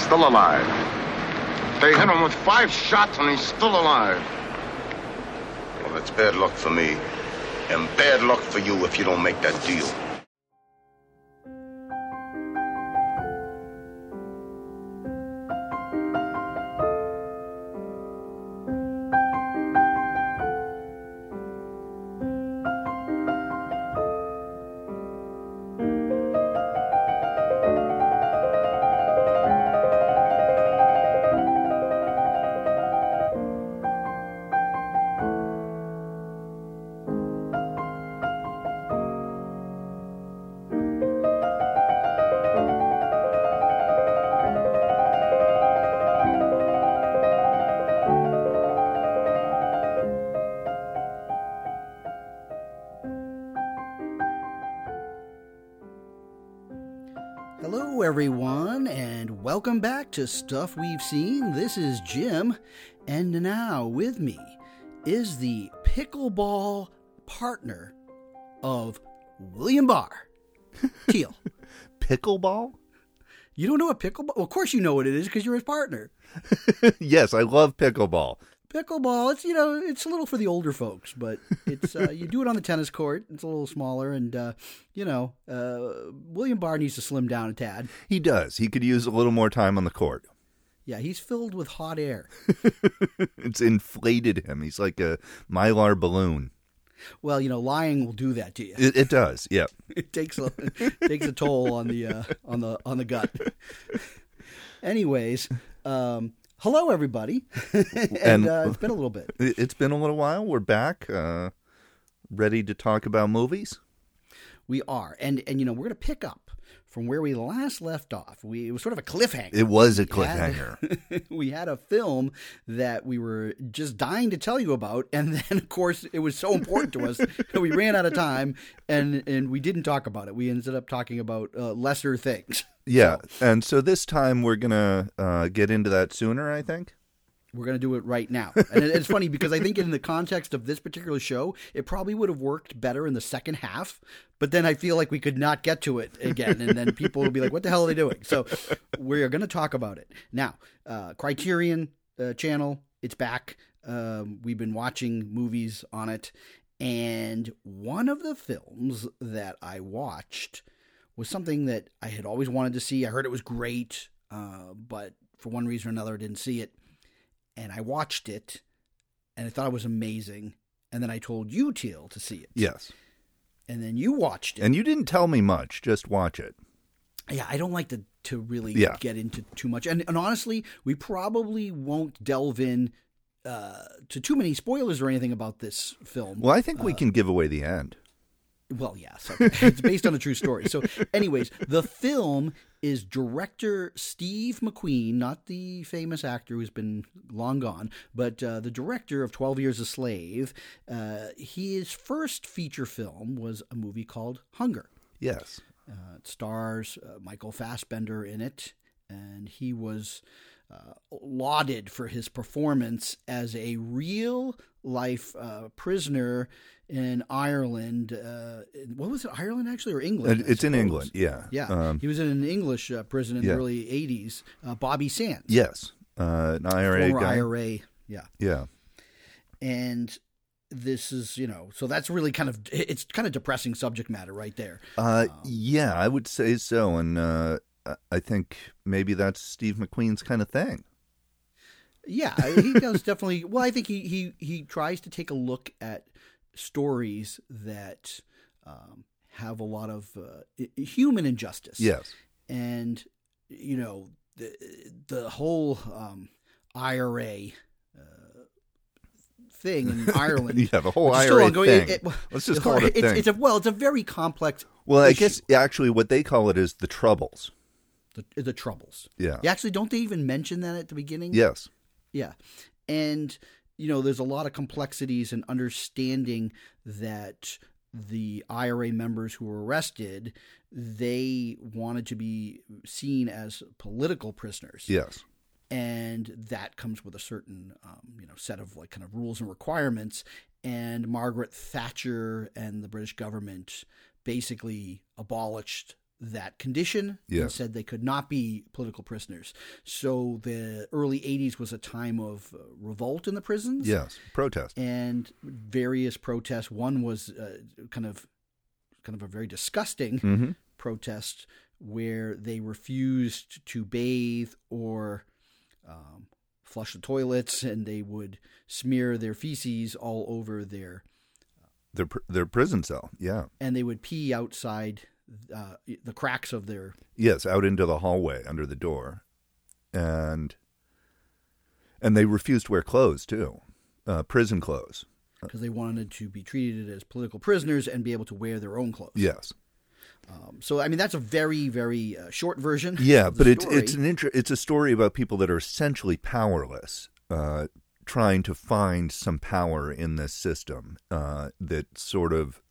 still alive. They hit him with 5 shots and he's still alive. Well, that's bad luck for me. And bad luck for you if you don't make that deal. Hello, everyone, and welcome back to Stuff We've Seen. This is Jim, and now with me is the pickleball partner of William Barr, Teal. Pickleball? You don't know what pickleball? Well, of course you know what it is because you're his partner. Yes, I love pickleball. Pickleball, it's a little for the older folks, but it's you do it on the tennis court. It's a little smaller, and William Barr needs to slim down a tad. He does. He could use a little more time on the court. Yeah, he's filled with hot air. It's inflated him. He's like a Mylar balloon. Well, lying will do that to you. It does. Yeah, it takes a toll on the gut. Anyways. Hello, everybody, and it's been a little bit. It's been a little while. We're back, ready to talk about movies. We are, and we're going to pick up from where we last left off. It was sort of a cliffhanger. It was a cliffhanger. We had a film that we were just dying to tell you about, and then, of course, it was so important to us that we ran out of time, and we didn't talk about it. We ended up talking about lesser things. Yeah, and so this time we're going to get into that sooner, I think. We're going to do it right now. And it's funny because I think in the context of this particular show, it probably would have worked better in the second half. But then I feel like we could not get to it again. And then people will be like, what the hell are they doing? So we're going to talk about it. Now, Criterion channel, it's back. We've been watching movies on it. And one of the films that I watched was something that I had always wanted to see. I heard it was great, but for one reason or another, I didn't see it. And I watched it, and I thought it was amazing. And then I told you, Teal, to see it. Yes. And then you watched it. And you didn't tell me much, just watch it. Yeah, I don't like to really get into too much. And honestly, we probably won't delve in to too many spoilers or anything about this film. Well, I think we can give away the end. Well, yes. Okay. It's based on a true story. So anyways, the film is director Steve McQueen, not the famous actor who's been long gone, but the director of 12 Years a Slave. His first feature film was a movie called Hunger. Yes. It stars Michael Fassbender in it, and he was lauded for his performance as a real-life prisoner in Ireland. What was it, Ireland actually, or England? It's in England, yeah. Yeah, he was in an English prison in the early 80s, Bobby Sands. Yes, an IRA former guy. IRA, yeah. Yeah. And this is, so that's really it's kind of depressing subject matter right there. Yeah, I would say so, and I think maybe that's Steve McQueen's kind of thing. Yeah, he does definitely. Well, I think he tries to take a look at stories that have a lot of human injustice. Yes. And, the whole IRA thing in Ireland. Yeah, the whole IRA thing. Let's just call it a thing. It's a very complex Well, issue. I guess actually what they call it is the Troubles. The Troubles. Yeah. Actually, don't they even mention that at the beginning? Yes. Yeah. And, there's a lot of complexities in understanding that the IRA members who were arrested, they wanted to be seen as political prisoners. Yes. And that comes with a certain, set of kind of rules and requirements. And Margaret Thatcher and the British government basically abolished that condition and Yes. said they could not be political prisoners. So the early 80s was a time of revolt in the prisons. Yes, protest. And various protests. One was kind of a very disgusting protest where they refused to bathe or flush the toilets, and they would smear their feces all over their prison cell. Yeah. and they would pee outside the cracks of their. Yes, out into the hallway under the door, and they refused to wear clothes too, prison clothes. Because they wanted to be treated as political prisoners and be able to wear their own clothes. Yes. So, I mean, that's a very, very short version. Yeah, of the but story. it's a story about people that are essentially powerless, trying to find some power in this system that sort of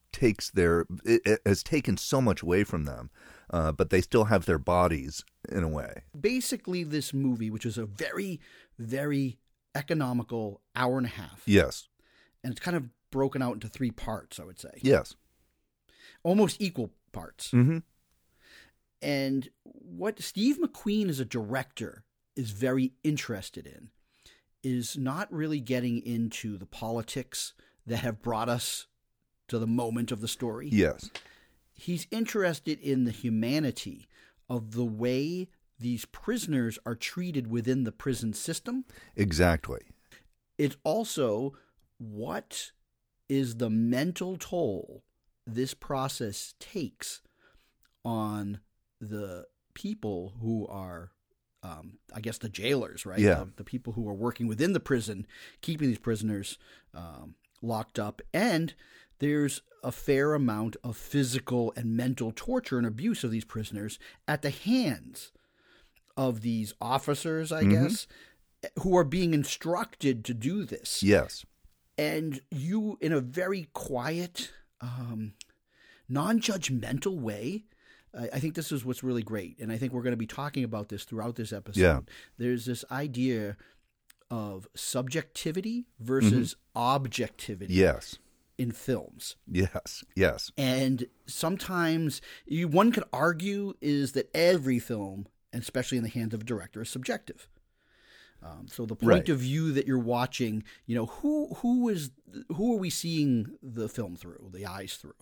it has taken so much away from them, but they still have their bodies in a way. Basically, this movie, which is a very, very economical hour and a half, Yes. and it's kind of broken out into 3 parts, I would say. Yes. Almost equal parts. Mm-hmm. And what Steve McQueen as a director is very interested in is not really getting into the politics that have brought us to the moment of the story. Yes. He's interested in the humanity of the way these prisoners are treated within the prison system. Exactly. It's also what is the mental toll this process takes on the people who are, I guess, the jailers, right? Yeah. The people who are working within the prison, keeping these prisoners locked up. And there's a fair amount of physical and mental torture and abuse of these prisoners at the hands of these officers, I guess, who are being instructed to do this. Yes. And you, in a very quiet, non-judgmental way, I think this is what's really great. And I think we're going to be talking about this throughout this episode. Yeah. There's this idea of subjectivity versus objectivity Yes. in films. Yes. Yes. And sometimes one could argue is that every film, and especially in the hands of a director, is subjective. So the point Right. of view that you're watching, who are we seeing the film through, the eyes through,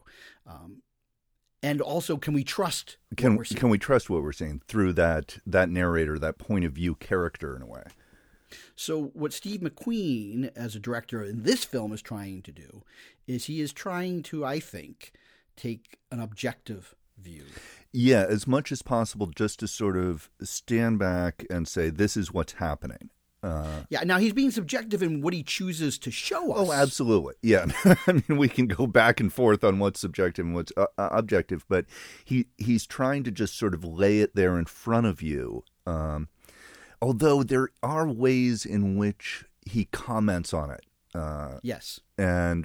and also can we trust what we're seeing? Can we trust what we're seeing through that narrator, that point of view character in a way? So what Steve McQueen, as a director in this film, is trying to do is he is trying to, I think, take an objective view. Yeah, as much as possible, just to sort of stand back and say, this is what's happening. Yeah, now he's being subjective in what he chooses to show us. Oh, absolutely. Yeah. I mean, we can go back and forth on what's subjective and what's objective, but he's trying to just sort of lay it there in front of you. Although there are ways in which he comments on it. Yes. And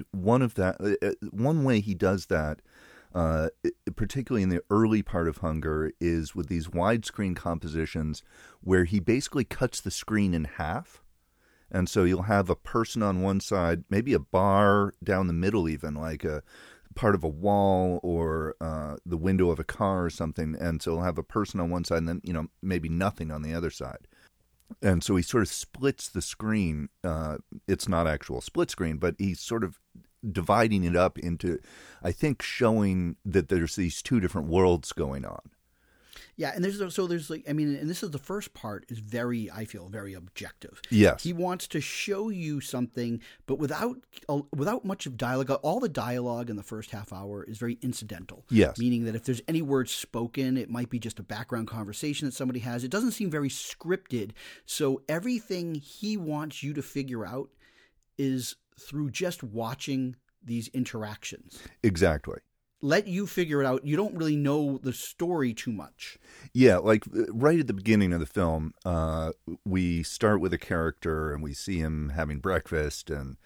one way he does that, particularly in the early part of Hunger, is with these widescreen compositions where he basically cuts the screen in half. And so you'll have a person on one side, maybe a bar down the middle even, like a part of a wall or the window of a car or something. And so he'll have a person on one side and then, maybe nothing on the other side. And so he sort of splits the screen. It's not actual split screen, but he's sort of dividing it up into, I think, showing that there's these 2 different worlds going on. Yeah, and there's and this is the first part is I feel very objective. Yes. He wants to show you something, but without much of dialogue. All the dialogue in the first half hour is very incidental. Yes. Meaning that if there's any words spoken, it might be just a background conversation that somebody has. It doesn't seem very scripted. So everything he wants you to figure out is through just watching these interactions. Exactly. Let you figure it out. You don't really know the story too much. Yeah, like right at the beginning of the film, we start with a character and we see him having breakfast, and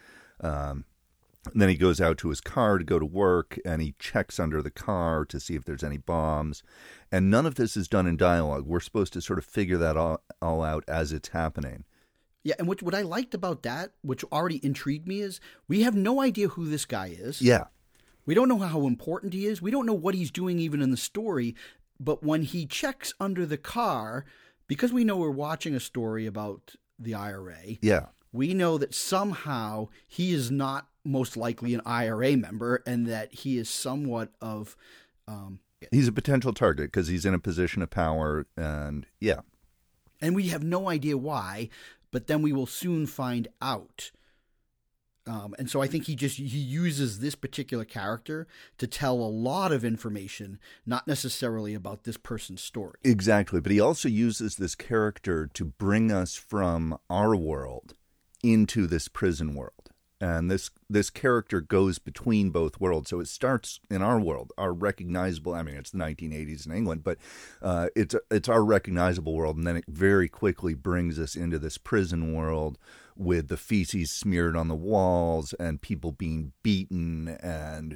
then he goes out to his car to go to work, and he checks under the car to see if there's any bombs. And none of this is done in dialogue. We're supposed to sort of figure that all out as it's happening. Yeah, and what I liked about that, which already intrigued me, is we have no idea who this guy is. Yeah. We don't know how important he is. We don't know what he's doing even in the story. But when he checks under the car, because we know we're watching a story about the IRA, Yeah. we know that somehow he is not most likely an IRA member and that he is somewhat of... He's a potential target because he's in a position of power, and yeah. And we have no idea why, but then we will soon find out. And so I think he uses this particular character to tell a lot of information, not necessarily about this person's story. Exactly, but he also uses this character to bring us from our world into this prison world. And this character goes between both worlds. So it starts in our world, our recognizable, I mean, it's the 1980s in England, but it's our recognizable world. And then it very quickly brings us into this prison world with the feces smeared on the walls and people being beaten and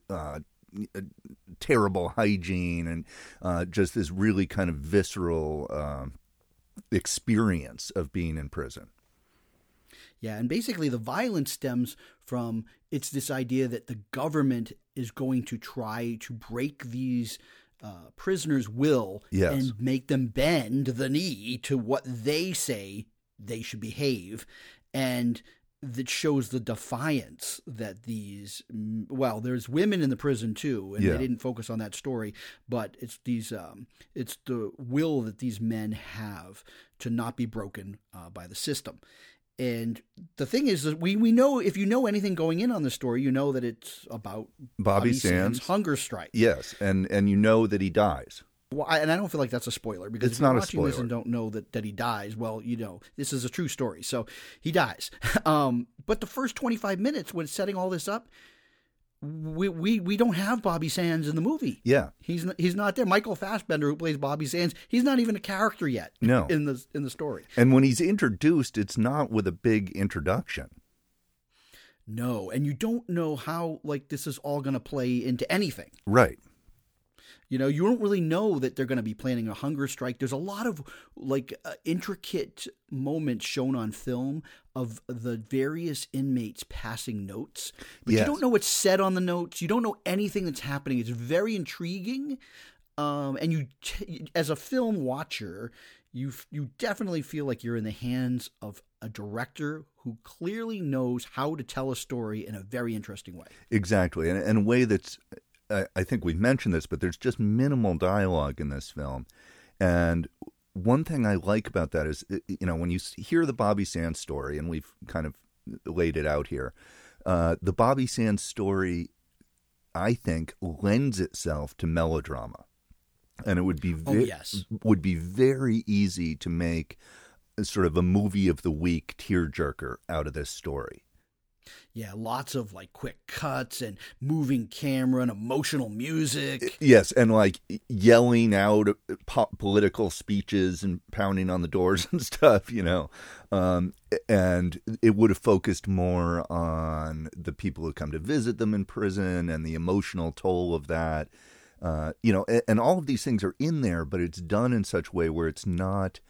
terrible hygiene and just this really kind of visceral experience of being in prison. Yeah, and basically the violence stems from it's this idea that the government is going to try to break these prisoners' will Yes. and make them bend the knee to what they say they should behave. And that shows the defiance that these, well, there's women in the prison too, and Yeah. they didn't focus on that story, but it's these, it's the will that these men have to not be broken by the system. And the thing is that we know, if you know anything going in on the story, you know that it's about Bobby Sands' hunger strike. Yes, and you know that he dies. Well, and I don't feel like that's a spoiler because It's if you're not a watching this spoiler. and don't know that he dies, well, you know, this is a true story. So he dies. But the first 25 minutes when it's setting all this up, we don't have Bobby Sands in the movie. Yeah. He's not there. Michael Fassbender, who plays Bobby Sands, he's not even a character yet. No. in the story. And when he's introduced, it's not with a big introduction. No, and you don't know how this is all going to play into anything. Right. You know, you don't really know that they're going to be planning a hunger strike. There's a lot of intricate moments shown on film of the various inmates passing notes. But Yes. you don't know what's said on the notes. You don't know anything that's happening. It's very intriguing. And you, as a film watcher, you definitely feel like you're in the hands of a director who clearly knows how to tell a story in a very interesting way. Exactly. And in a way that's, I think we've mentioned this, but there's just minimal dialogue in this film. And one thing I like about that is, you know, when you hear the Bobby Sands story, and we've kind of laid it out here, the Bobby Sands story, I think, lends itself to melodrama. And it would be yes. would be very easy to make sort of a movie of the week tearjerker out of this story. Yeah, lots of quick cuts and moving camera and emotional music. Yes, and yelling out political speeches and pounding on the doors and stuff, you know. And it would have focused more on the people who come to visit them in prison and the emotional toll of that. You know, and all of these things are in there, but it's done in such a way where it's not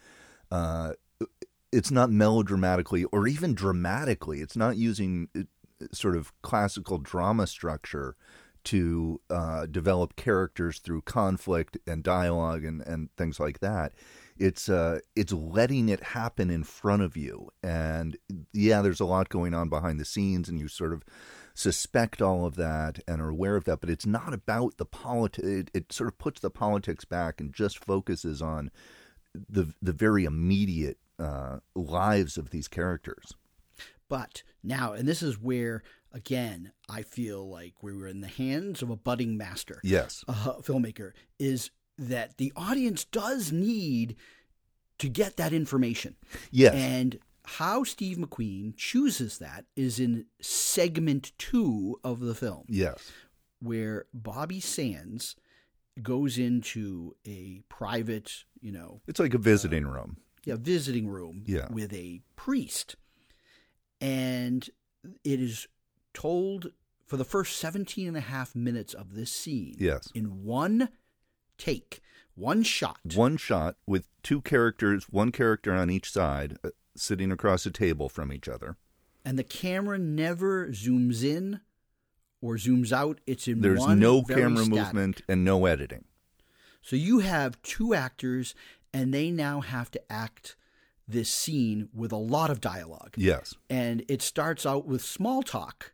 melodramatically or even dramatically. It's not using sort of classical drama structure to develop characters through conflict and dialogue and things like that. It's letting it happen in front of you. And yeah, there's a lot going on behind the scenes, and you sort of suspect all of that and are aware of that, but it's not about the politics. It sort of puts the politics back and just focuses on the very immediate lives of these characters. But now, and this is where, again, I feel like we were in the hands of a budding master. Yes. Filmmaker, is that the audience does need to get that information. Yes. And how Steve McQueen chooses that is in segment 2 of the film. Yes. Where Bobby Sands goes into a private, you know... It's like a visiting room. Yeah, visiting room with a priest. And it is told for the first 17 and a half minutes of this scene. Yes. In one take, one shot. One shot with two characters, one character on each side, sitting across a table from each other. And the camera never zooms in or zooms out, it's in There's one no very camera static. movement and no editing. So you have two actors, and they now have to act this scene with a lot of dialogue. Yes. And it starts out with small talk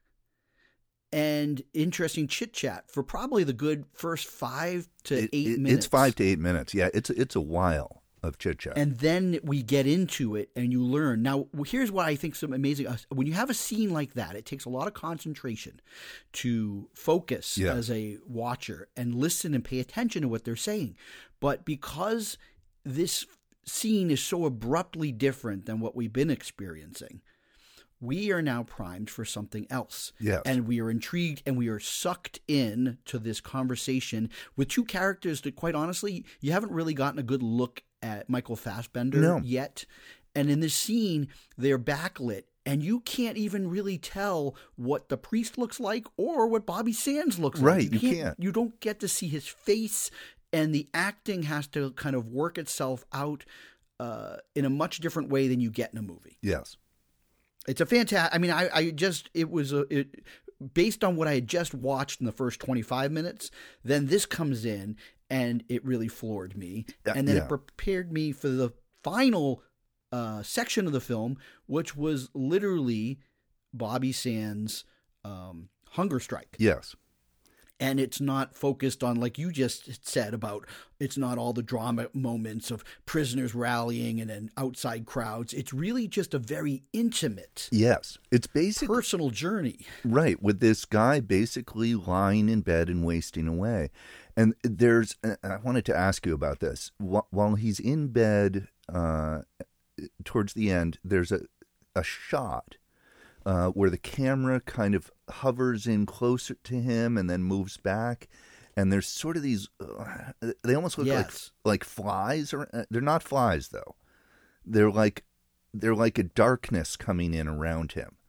and interesting chit-chat for probably the good first 5 to 8 minutes. It's 5 to 8 minutes. Yeah, it's a while of chit-chat. And then we get into it and you learn. Now, here's what I think is amazing. When you have a scene like that, it takes a lot of concentration to focus as a watcher and listen and pay attention to what they're saying. But because this scene is so abruptly different than what we've been experiencing, we are now primed for something else. Yes. And we are intrigued and we are sucked in to this conversation with two characters that, quite honestly, you haven't really gotten a good look at Michael Fassbender yet. And in this scene, they're backlit, and you can't even really tell what the priest looks like or what Bobby Sands looks like. Right, you can't. You don't get to see his face, and the acting has to kind of work itself out in a much different way than you get in a movie. Yes. It's a fantastic. I mean, based on what I had just watched in the first 25 minutes. Then this comes in and it really floored me, and then it prepared me for the final section of the film, which was literally Bobby Sands' hunger strike. Yes. And it's not focused on, like you just said, about it's not all the drama moments of prisoners rallying and then outside crowds. It's really just a very intimate, it's basically personal journey. Right, with this guy basically lying in bed and wasting away. And I wanted to ask you about this. While he's in bed towards the end, there's a shot where the camera kind of hovers in closer to him and then moves back, and there's sort of these. They almost look like flies, or they're not flies though. They're like a darkness coming in around him,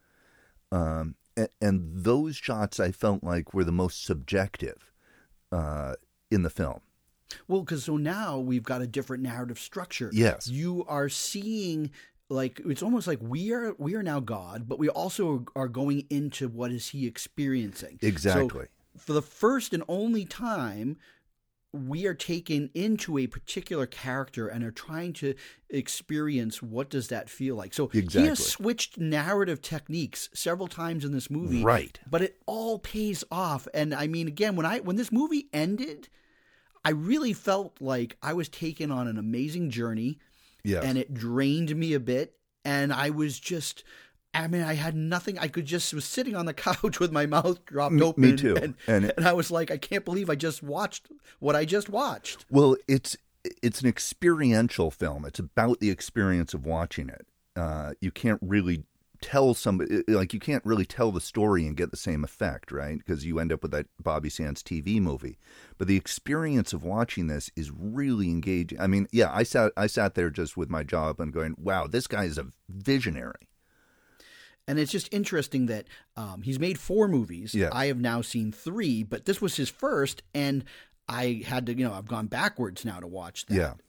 and those shots I felt like were the most subjective in the film. Well, because so now we've got a different narrative structure. Yes, you are seeing. Like, it's almost like we are now God, but we also are going into what is he experiencing. Exactly. So for the first and only time, we are taken into a particular character and are trying to experience what does that feel like. So he has switched narrative techniques several times in this movie. Right. But it all pays off. And I mean, again, when this movie ended, I really felt like I was taken on an amazing journey. Yes. And it drained me a bit. And I was I had nothing. I was sitting on the couch with my mouth dropped open. Me too. And I was like, I can't believe I just watched what I just watched. Well, it's an experiential film. It's about the experience of watching it. You can't really tell somebody, like, you can't really tell the story and get the same effect, right? Because you end up with that Bobby Sands TV movie. But the experience of watching this is really engaging. I mean, yeah, I sat there just with my jaw up and going, wow, this guy is a visionary. And it's just interesting that he's made 4 movies. Yes. I have now seen 3, but this was his first, and I had to, I've gone backwards now to watch that. Yeah.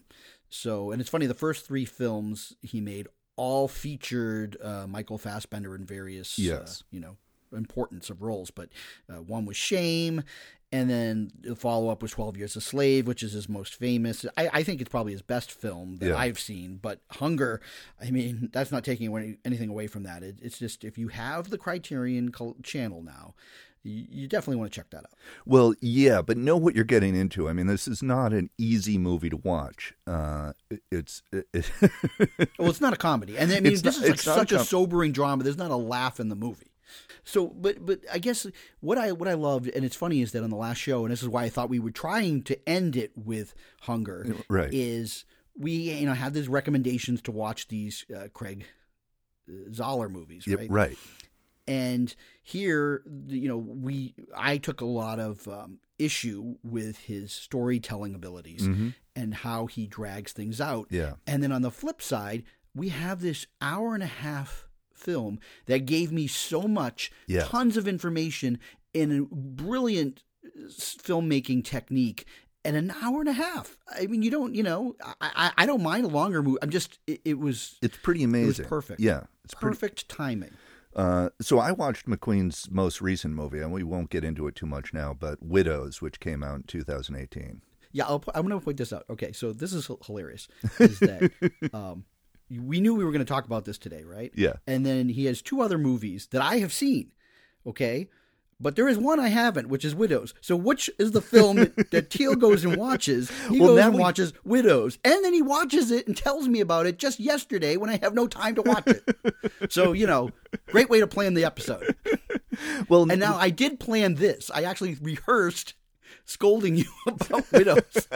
And it's funny, the first 3 films he made all featured Michael Fassbender in various, importance of roles. But one was Shame, and then the follow-up was 12 Years a Slave, which is his most famous. I think it's probably his best film that I've seen. But Hunger, I mean, that's not taking anything away from that. It's just, if you have the Criterion channel now, you definitely want to check that out. Well, yeah, but know what you're getting into. I mean, this is not an easy movie to watch. Well, it's not a comedy, and I mean, this is like such a sobering drama. There's not a laugh in the movie. So, but I guess what I loved, and it's funny, is that on the last show, and this is why I thought we were trying to end it with Hunger, right? Is we had these recommendations to watch these Craig Zahler movies, right? Yep, right. And here, I took a lot of issue with his storytelling abilities and how he drags things out. Yeah. And then on the flip side, we have this hour-and-a-half film that gave me so much, tons of information, in a brilliant filmmaking technique. And an hour and a half. I mean, I don't mind a longer movie. It's pretty amazing. It was perfect. Yeah. Perfect timing. So I watched McQueen's most recent movie, and we won't get into it too much now, but Widows, which came out in 2018. Yeah, I'm going to point this out. Okay, so this is hilarious. Is that we knew we were going to talk about this today, right? Yeah. And then he has 2 other movies that I have seen, okay? But there is one I haven't, which is Widows. So which is the film that Teal goes and watches? He goes and watches Widows. And then he watches it and tells me about it just yesterday when I have no time to watch it. So, great way to plan the episode. Well, And now I did plan this. I actually rehearsed scolding you about Widows.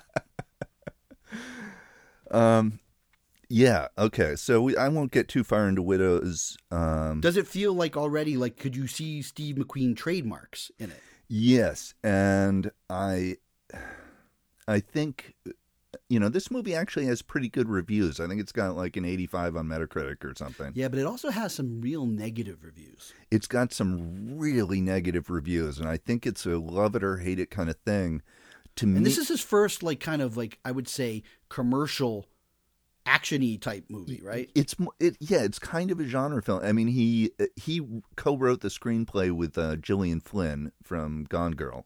Yeah, okay. So I won't get too far into Widows. Does it feel like already, like, could you see Steve McQueen trademarks in it? Yes, and I think, this movie actually has pretty good reviews. I think it's got like an 85 on Metacritic or something. Yeah, but it also has some real negative reviews. It's got some really negative reviews, and I think it's a love it or hate it kind of thing. And this is his first, like, kind of like, I would say, commercial action-y type movie, right? It's kind of a genre film. I mean, he co-wrote the screenplay with Gillian Flynn from Gone Girl.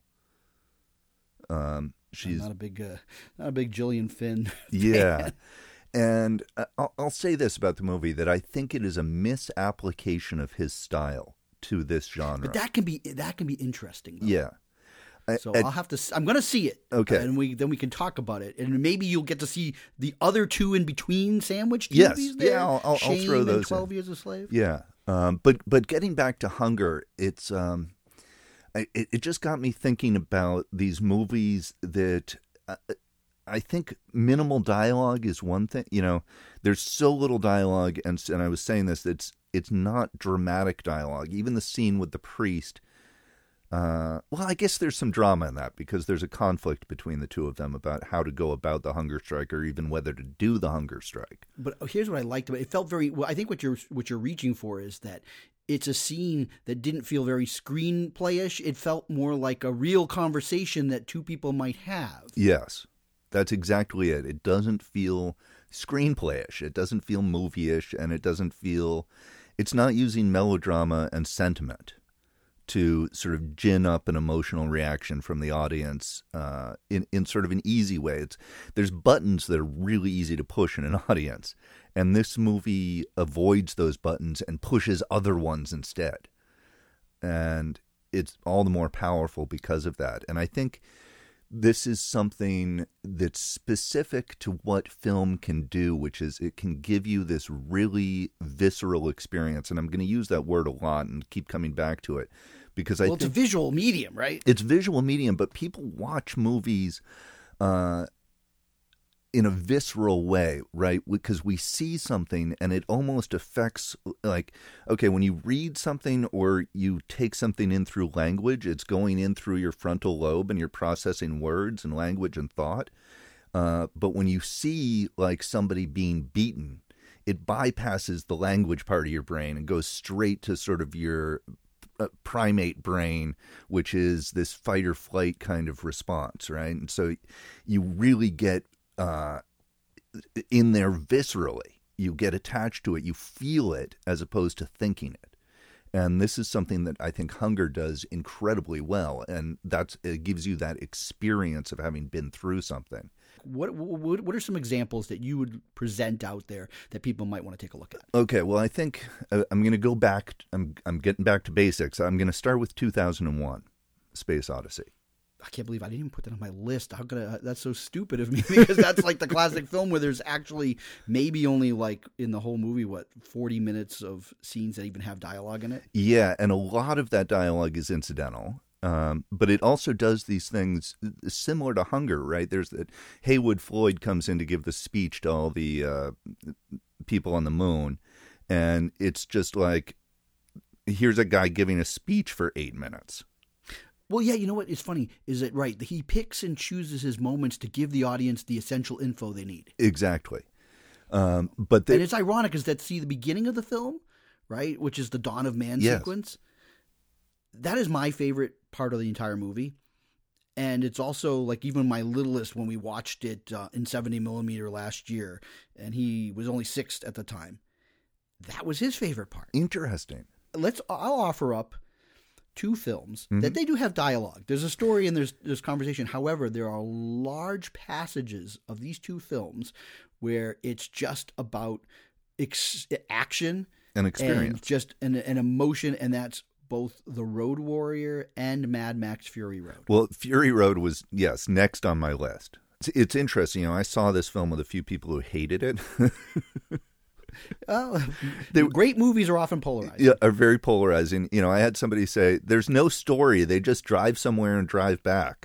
She's not a big Gillian Flynn. Yeah, and I'll say this about the movie, that I think it is a misapplication of his style to this genre. But that can be interesting, though. Yeah. So I'll have to. I'm going to see it. Okay, and then we can talk about it, and maybe you'll get to see the other 2 in between sandwiched yes. movies. There. Yeah, I'll throw those. 12 Years a Slave. Yeah, but getting back to Hunger, it's it just got me thinking about these movies that I think minimal dialogue is one thing. There's so little dialogue, and I was saying this. It's not dramatic dialogue. Even the scene with the priest. Well, I guess there's some drama in that because there's a conflict between the 2 of them about how to go about the hunger strike or even whether to do the hunger strike. But here's what I liked about it. It felt very well. I think what you're reaching for is that it's a scene that didn't feel very screenplay-ish. It felt more like a real conversation that 2 people might have. Yes, that's exactly it. It doesn't feel screenplay-ish. It doesn't feel movie-ish, and it doesn't feel... It's not using melodrama and sentiment to sort of gin up an emotional reaction from the audience in sort of an easy way. There's buttons that are really easy to push in an audience, and this movie avoids those buttons and pushes other ones instead. And it's all the more powerful because of that. And I think this is something that's specific to what film can do, which is it can give you this really visceral experience. And I'm going to use that word a lot and keep coming back to it. Because it's a visual medium, right? It's visual medium, but people watch movies in a visceral way, right? Because we see something and it almost affects, like, okay, when you read something or you take something in through language, it's going in through your frontal lobe and you're processing words and language and thought. But when you see, like, somebody being beaten, it bypasses the language part of your brain and goes straight to sort of your primate brain, which is this fight or flight kind of response, right? And so you really get in there viscerally. You get attached to it. You feel it as opposed to thinking it. And this is something that I think Hunger does incredibly well, and it gives you that experience of having been through something. What are some examples that you would present out there that people might want to take a look at? Okay, well, I think I'm going to go back. I'm getting back to basics. I'm going to start with 2001, Space Odyssey. I can't believe I didn't even put that on my list. How could I? That's so stupid of me because that's like the classic film where there's actually maybe only like in the whole movie, 40 minutes of scenes that even have dialogue in it? Yeah, and a lot of that dialogue is incidental. But it also does these things similar to Hunger, right? There's that Haywood Floyd comes in to give the speech to all the people on the moon, and it's just like, here's a guy giving a speech for 8 minutes. Well, yeah, you know what? It's funny. Is it right? He picks and chooses his moments to give the audience the essential info they need. Exactly. And it's ironic is that, the beginning of the film, right, which is the Dawn of Man sequence, that is my favorite part of the entire movie. And it's also like even my littlest when we watched it in 70 millimeter last year, and he was only 6 at the time. That was his favorite part. Interesting. I'll offer up two films that they do have dialogue. There's a story and there's conversation. However, there are large passages of these two films where it's just about action An experience. and just an emotion, and that's both The Road Warrior and Mad Max Fury Road. Well, Fury Road was, yes, next on my list. It's interesting. I saw this film with a few people who hated it. Great movies are often polarized. Yeah, are very polarizing. I had somebody say, there's no story. They just drive somewhere and drive back.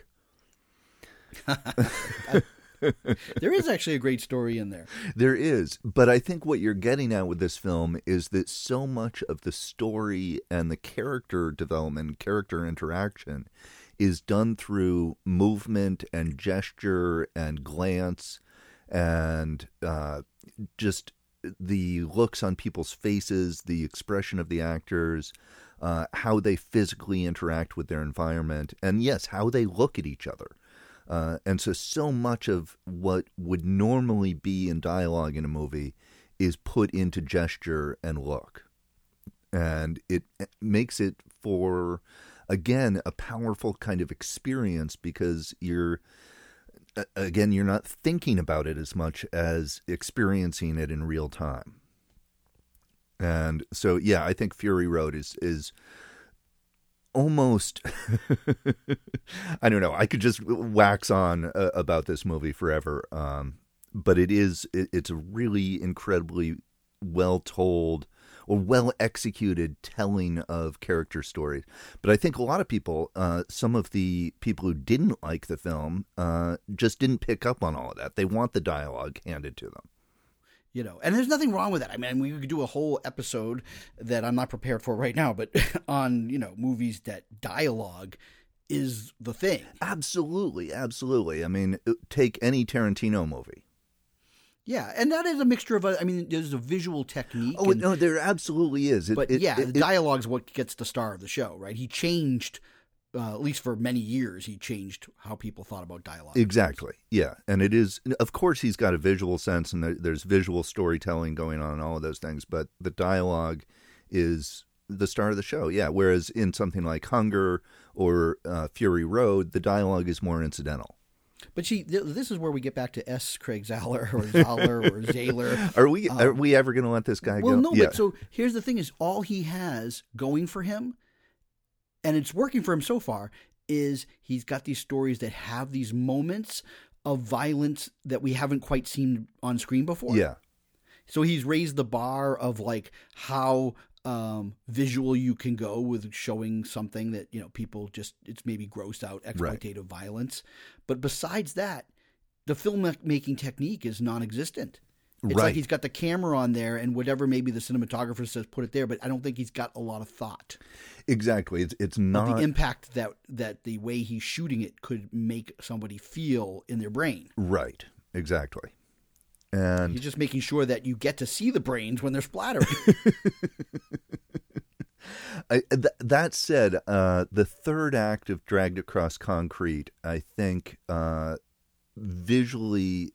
There is actually a great story in there. There is. But I think what you're getting at with this film is that so much of the story and the character development, character interaction is done through movement and gesture and glance and just the looks on people's faces, the expression of the actors, how they physically interact with their environment, and yes, how they look at each other. And so much of what would normally be in dialogue in a movie is put into gesture and look. And it makes it for, again, a powerful kind of experience because you're not thinking about it as much as experiencing it in real time. And so, yeah, I think Fury Road is almost, I don't know, I could just wax on about this movie forever. But it's a really incredibly well-told or well-executed telling of character stories. But I think a lot of people, some of the people who didn't like the film, just didn't pick up on all of that. They want the dialogue handed to them. And there's nothing wrong with that. I mean, we could do a whole episode that I'm not prepared for right now, but on, movies that dialogue is the thing. Absolutely, absolutely. I mean, take any Tarantino movie. Yeah, and that is a mixture of, there's a visual technique. Oh, no, there absolutely is. The dialogue's what gets the star of the show, right? He changed, at least for many years, he changed how people thought about dialogue. Exactly, yeah. And it is, of course, he's got a visual sense, and there's visual storytelling going on and all of those things, but the dialogue is the star of the show, yeah. Whereas in something like Hunger or Fury Road, the dialogue is more incidental. But see, this is where we get back to S. Craig Zahler or Zahler or Zahler. Are we ever going to let this guy go? Well, no, yeah. But so here's the thing is all he has going for him, and it's working for him so far, is he's got these stories that have these moments of violence that we haven't quite seen on screen before. Yeah. So he's raised the bar of like how visual you can go with showing something that, people just, it's maybe grossed out, exploitative violence. But besides that, the filmmaking technique is non-existent. It's like he's got the camera on there and whatever maybe the cinematographer says, put it there. But I don't think he's got a lot of thought. Exactly. It's not the impact that the way he's shooting it could make somebody feel in their brain. Right. Exactly. And he's just making sure that you get to see the brains when they're splattering. That said, the third act of Dragged Across Concrete, I think visually,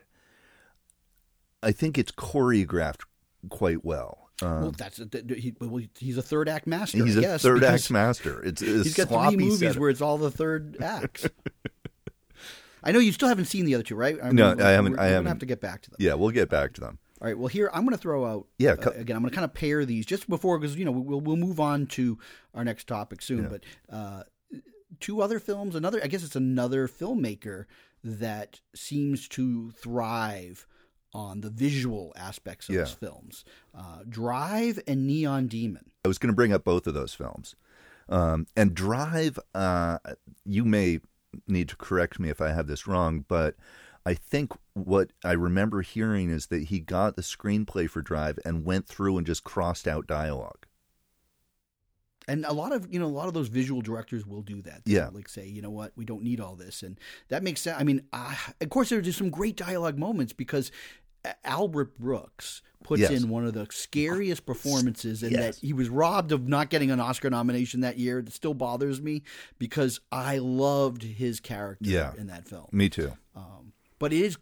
I think it's choreographed quite well. Well, he's a third act master. He's a third act master. He's got 3 movies where it's all the third acts. I know you still haven't seen the other two, right? No, I haven't. We're going to have to get back to them. Yeah, we'll get back to them. All right. Well, here I'm going to throw out. Yeah. Again, I'm going to kind of pair these just before because we'll move on to our next topic soon. Yeah. But 2 other films. I guess it's another filmmaker that seems to thrive on the visual aspects of his films. Drive and Neon Demon. I was going to bring up both of those films, and Drive. You may need to correct me if I have this wrong, but I think what I remember hearing is that he got the screenplay for Drive and went through and just crossed out dialogue. And a lot of those visual directors will do that. Yeah. Like say, you know what, we don't need all this. And that makes sense. I mean, of course, there's just some great dialogue moments because Brooks puts in one of the scariest performances in that he was robbed of not getting an Oscar nomination that year. It still bothers me because I loved his character in that film. Me too. But it is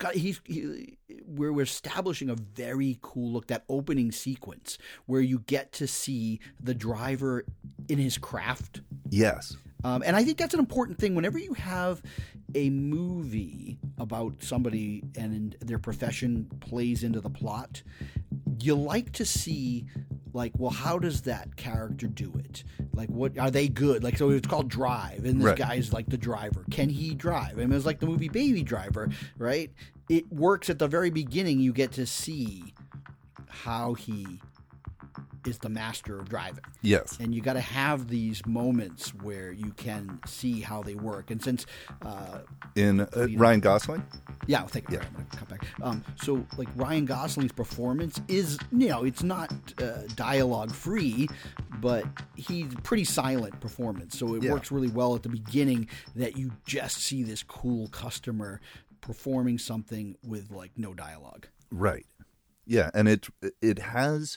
we're establishing a very cool look, that opening sequence where you get to see the driver in his craft. Yes. And I think that's an important thing. Whenever you have a movie about somebody and their profession plays into the plot, you like to see, like, well, how does that character do it? Like, what are they good? Like, so it's called Drive, and this Right. guy's like the driver. Can he drive? I mean, it's like the movie Baby Driver, right? It works at the very beginning. You get to see how he is the master of driving. Yes. And you got to have these moments where you can see how they work. And since In Ryan Gosling? yeah, thank you. Yeah. I'm going to come back. So, like, Ryan Gosling's performance is, it's not dialogue free, but he's a pretty silent performance. So it Yeah. works really well at the beginning that you just see this cool customer performing something with, like, no dialogue. Right. Yeah, and it has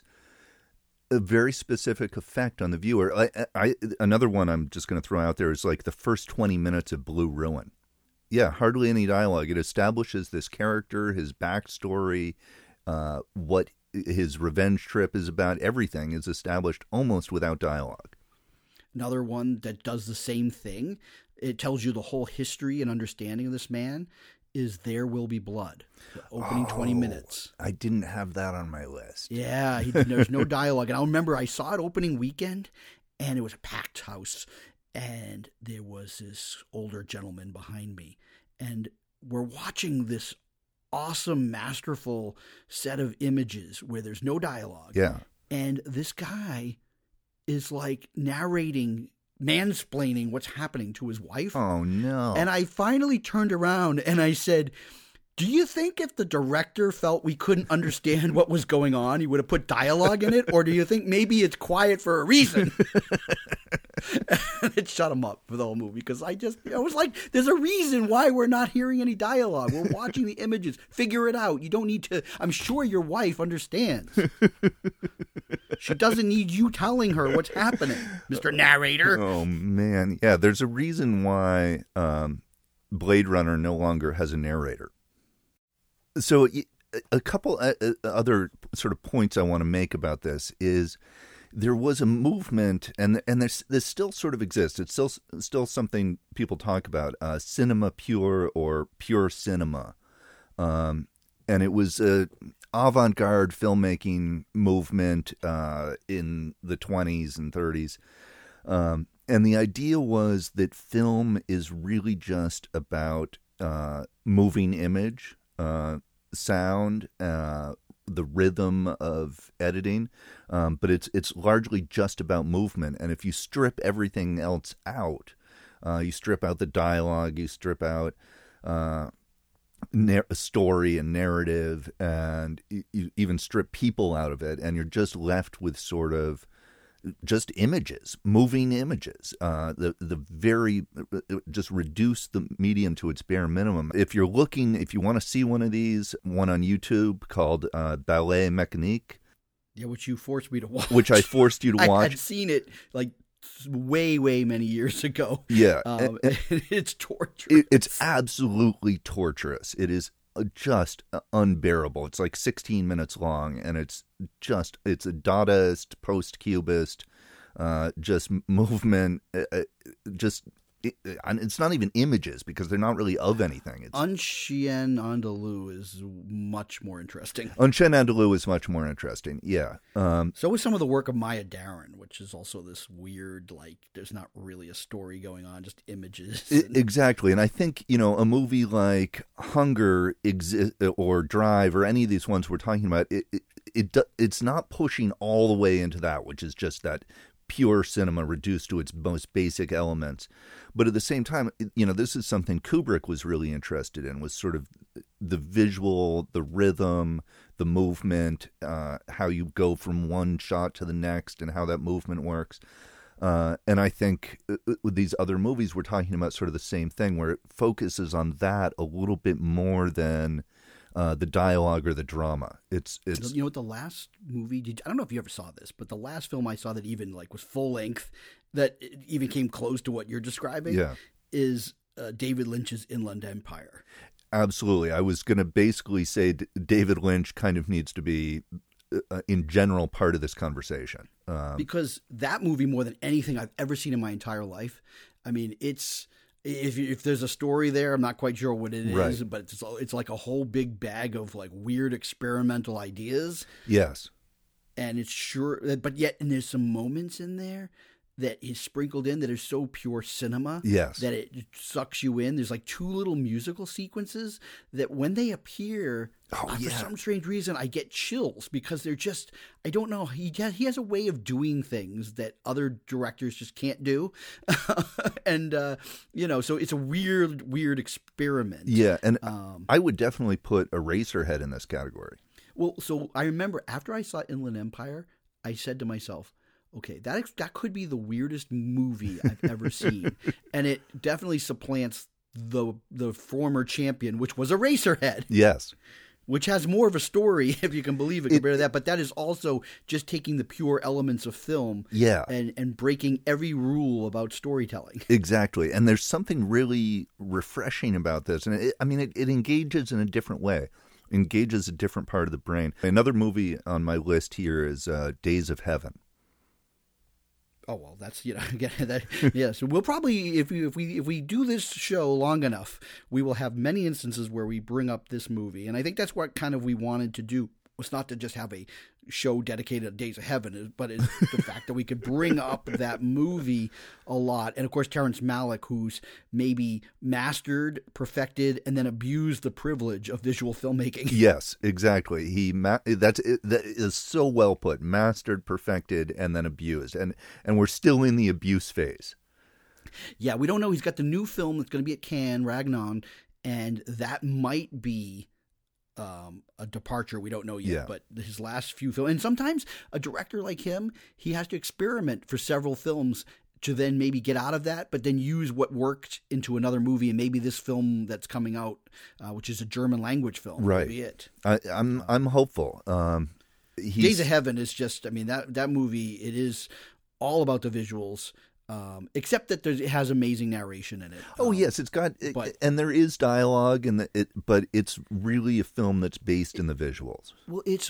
a very specific effect on the viewer. Another one I'm just going to throw out there is like the first 20 minutes of Blue Ruin. Yeah, hardly any dialogue. It establishes this character, his backstory, what his revenge trip is about. Everything is established almost without dialogue. Another one that does the same thing. It tells you the whole history and understanding of this man is There Will Be Blood. The opening 20 minutes. I didn't have that on my list. Yeah, there's no dialogue. And I remember I saw it opening weekend, and it was a packed house, and there was this older gentleman behind me, and we're watching this awesome, masterful set of images where there's no dialogue. Yeah. And this guy is like narrating, mansplaining what's happening to his wife. Oh, no. And I finally turned around and I said, do you think if the director felt we couldn't understand what was going on, he would have put dialogue in it? Or do you think maybe it's quiet for a reason? And it shut him up for the whole movie because I was like, there's a reason why we're not hearing any dialogue. We're watching the images. Figure it out. You don't need to. I'm sure your wife understands. She doesn't need you telling her what's happening, Mr. Narrator. Oh, man. Yeah, there's a reason why Blade Runner no longer has a narrator. So a couple other sort of points I want to make about this is there was a movement, and this still sort of exists. It's still something people talk about, cinema pure or pure cinema. And it was a avant-garde filmmaking movement in the 20s and 30s. And the idea was that film is really just about moving image, sound, the rhythm of editing, but it's largely just about movement. And if you strip everything else out, you strip out the dialogue, you strip out story and narrative, and you even strip people out of it, and you're just left with sort of just images, moving images. Just reduce the medium to its bare minimum. If you want to see one of these, one on YouTube called Ballet Mécanique. Yeah, which you forced me to watch. Which I forced you to watch. I had seen it like way many years ago. Yeah. It's torturous. It's absolutely torturous. It is just unbearable. It's like 16 minutes long, and it's a Dadaist, post-Cubist, just movement, it's not even images because they're not really of anything. Un Chien Andalou is much more interesting. Un Chien Andalou is much more interesting, yeah. So is some of the work of Maya Deren, which is also this weird, like, there's not really a story going on, just images. Exactly, and I think, a movie like Hunger or Drive or any of these ones we're talking about, it's not pushing all the way into that, which is just that pure cinema reduced to its most basic elements. But at the same time, this is something Kubrick was really interested in, was sort of the visual, the rhythm, the movement, how you go from one shot to the next and how that movement works. And I think with these other movies, we're talking about sort of the same thing, where it focuses on that a little bit more than the dialogue or the drama. It's what the last movie I don't know if you ever saw this, but the last film I saw that even like was full length, that even came close to what you're describing, is David Lynch's Inland Empire. Absolutely. I was going to basically say David Lynch kind of needs to be, in general, part of this conversation. Because that movie, more than anything I've ever seen in my entire life, I mean, it's if there's a story there, I'm not quite sure what it is, Right. but it's like a whole big bag of like weird experimental ideas. Yes. And it's sure, but yet, and there's some moments in there that is sprinkled in that are so pure cinema Yes. that it sucks you in. There's like 2 little musical sequences that when they appear, for some strange reason, I get chills because they're just, I don't know, he has a way of doing things that other directors just can't do. And, so it's a weird experiment. Yeah, and I would definitely put Eraserhead in this category. Well, so I remember after I saw Inland Empire, I said to myself, okay, that could be the weirdest movie I've ever seen. And it definitely supplants the former champion, which was Eraserhead. Yes. Which has more of a story, if you can believe it, compared to that. But that is also just taking the pure elements of film and breaking every rule about storytelling. Exactly. And there's something really refreshing about this. And it engages in a different way. Engages a different part of the brain. Another movie on my list here is Days of Heaven. Oh well, that's again yeah. So we'll probably if we do this show long enough, we will have many instances where we bring up this movie, and I think that's what kind of we wanted to do. Was not to just have a show dedicated to Days of Heaven, but it's the fact that we could bring up that movie a lot. And of course, Terrence Malick, who's maybe mastered, perfected, and then abused the privilege of visual filmmaking. Yes, exactly. That is so well put. Mastered, perfected, and then abused. And we're still in the abuse phase. Yeah, we don't know. He's got the new film that's going to be at Cannes, Ragnon, and that might be a departure. We don't know yet, but his last few films, and sometimes a director like him, he has to experiment for several films to then maybe get out of that, but then use what worked into another movie, and maybe this film that's coming out, which is a German language film, right? Maybe it. I'm hopeful. Days of Heaven is just, I mean, that movie, it is all about the visuals. Except that it has amazing narration in it. Yes, it's got, and there is dialogue, but it's really a film that's based in the visuals. Well, it's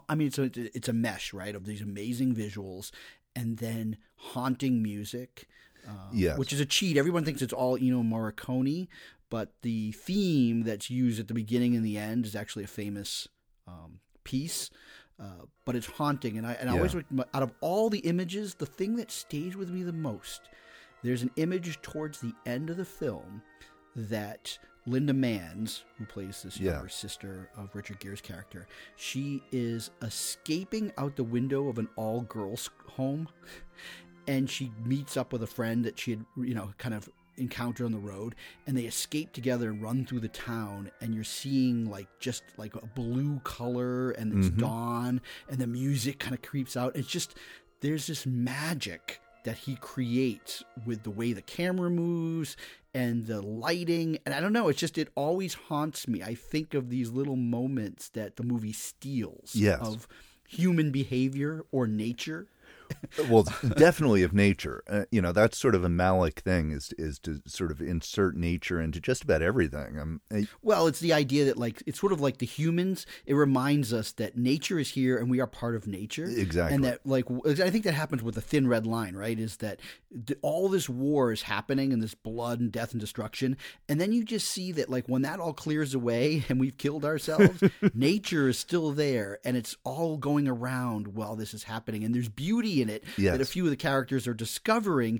a mesh, right, of these amazing visuals, and then haunting music, which is a cheat. Everyone thinks it's all Ennio Morricone, but the theme that's used at the beginning and the end is actually a famous piece. But it's haunting, and I always, out of all the images, the thing that stays with me the most, there's an image towards the end of the film that Linda Manns, who plays this younger sister of Richard Gere's character, she is escaping out the window of an all-girls home, and she meets up with a friend that she had, kind of encounter on the road, and they escape together and run through the town, and you're seeing just a blue color, and it's dawn, and the music kind of creeps out. It's just, there's this magic that he creates with the way the camera moves and the lighting, and I don't know, it always haunts me. I think of these little moments that the movie steals of human behavior or nature. Well, definitely of nature. That's sort of a Malick thing, is to sort of insert nature into just about everything. Well, it's the idea that it's sort of like the humans. It reminds us that nature is here and we are part of nature. Exactly. And that I think that happens with the Thin Red Line, right? Is that all this war is happening and this blood and death and destruction. And then you just see that when that all clears away and we've killed ourselves, nature is still there and it's all going around while this is happening. And there's beauty in it that a few of the characters are discovering,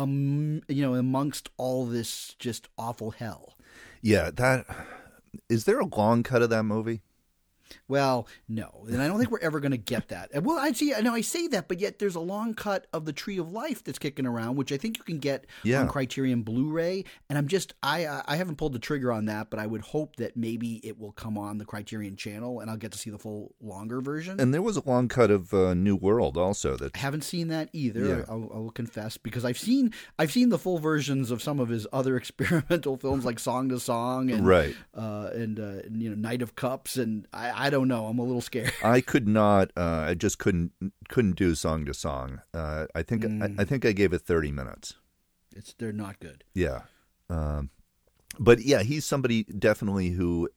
amongst all this just awful hell. Yeah, is there a long cut of that movie? Well, no, and I don't think we're ever going to get that. Well, I say that, but yet there's a long cut of the Tree of Life that's kicking around, which I think you can get on Criterion Blu-ray. And I haven't pulled the trigger on that, but I would hope that maybe it will come on the Criterion channel, and I'll get to see the full longer version. And there was a long cut of New World also. I haven't seen that either. Yeah. I will confess, because I've seen the full versions of some of his other experimental films like Song to Song and Night of Cups, and I don't know. I'm a little scared. I could not. I just couldn't do Song to Song. I think I gave it 30 minutes. They're not good. Yeah. But yeah, he's somebody definitely who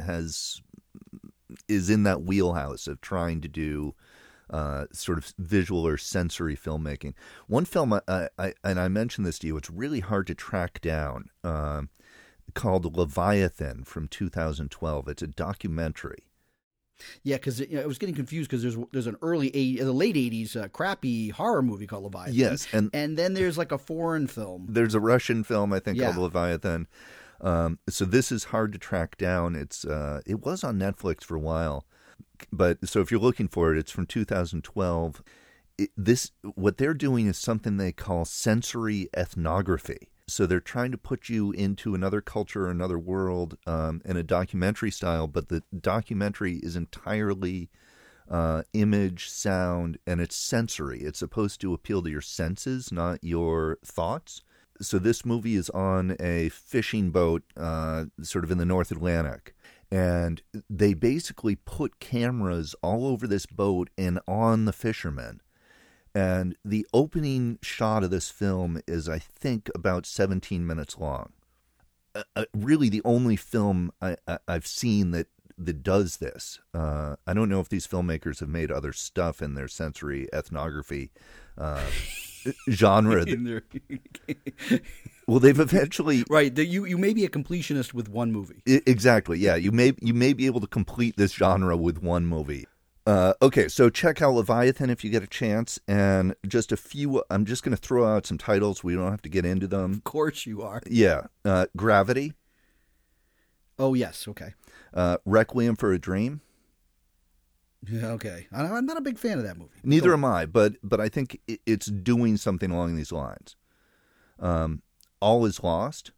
is in that wheelhouse of trying to do sort of visual or sensory filmmaking. One film, I mentioned this to you, it's really hard to track down, called Leviathan from 2012. It's a documentary. Yeah, because I was getting confused because there's an the late 80s crappy horror movie called Leviathan. Yes, and then there's like a foreign film. There's a Russian film, I think, called Leviathan. So this is hard to track down. It was on Netflix for a while, but so if you're looking for it, it's from 2012. What they're doing is something they call sensory ethnography. So they're trying to put you into another culture, another world, in a documentary style, but the documentary is entirely image, sound, and it's sensory. It's supposed to appeal to your senses, not your thoughts. So this movie is on a fishing boat, sort of in the North Atlantic, and they basically put cameras all over this boat and on the fishermen. And the opening shot of this film is, I think, about 17 minutes long. Really the only film I've seen that does this. I don't know if these filmmakers have made other stuff in their sensory ethnography genre. Well, they've eventually You may be a completionist with one movie. Exactly. Yeah, you may be able to complete this genre with one movie. Okay, so check out Leviathan if you get a chance, and just a few. I'm just going to throw out some titles. We don't have to get into them. Of course you are. Yeah, Gravity. Oh yes, okay. Requiem for a Dream. Yeah, okay. I'm not a big fan of that movie. Neither am I, but I think it's doing something along these lines. All Is Lost.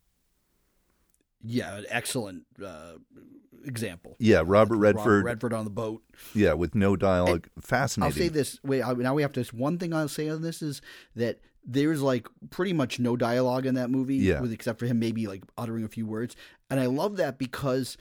Yeah, an excellent example. Yeah, Robert Redford. Robert Redford on the boat. Yeah, with no dialogue. Fascinating. I'll say this. Wait, now we have to. One thing I'll say on this is that there's like pretty much no dialogue in that movie, except for him maybe like uttering a few words. And I love that because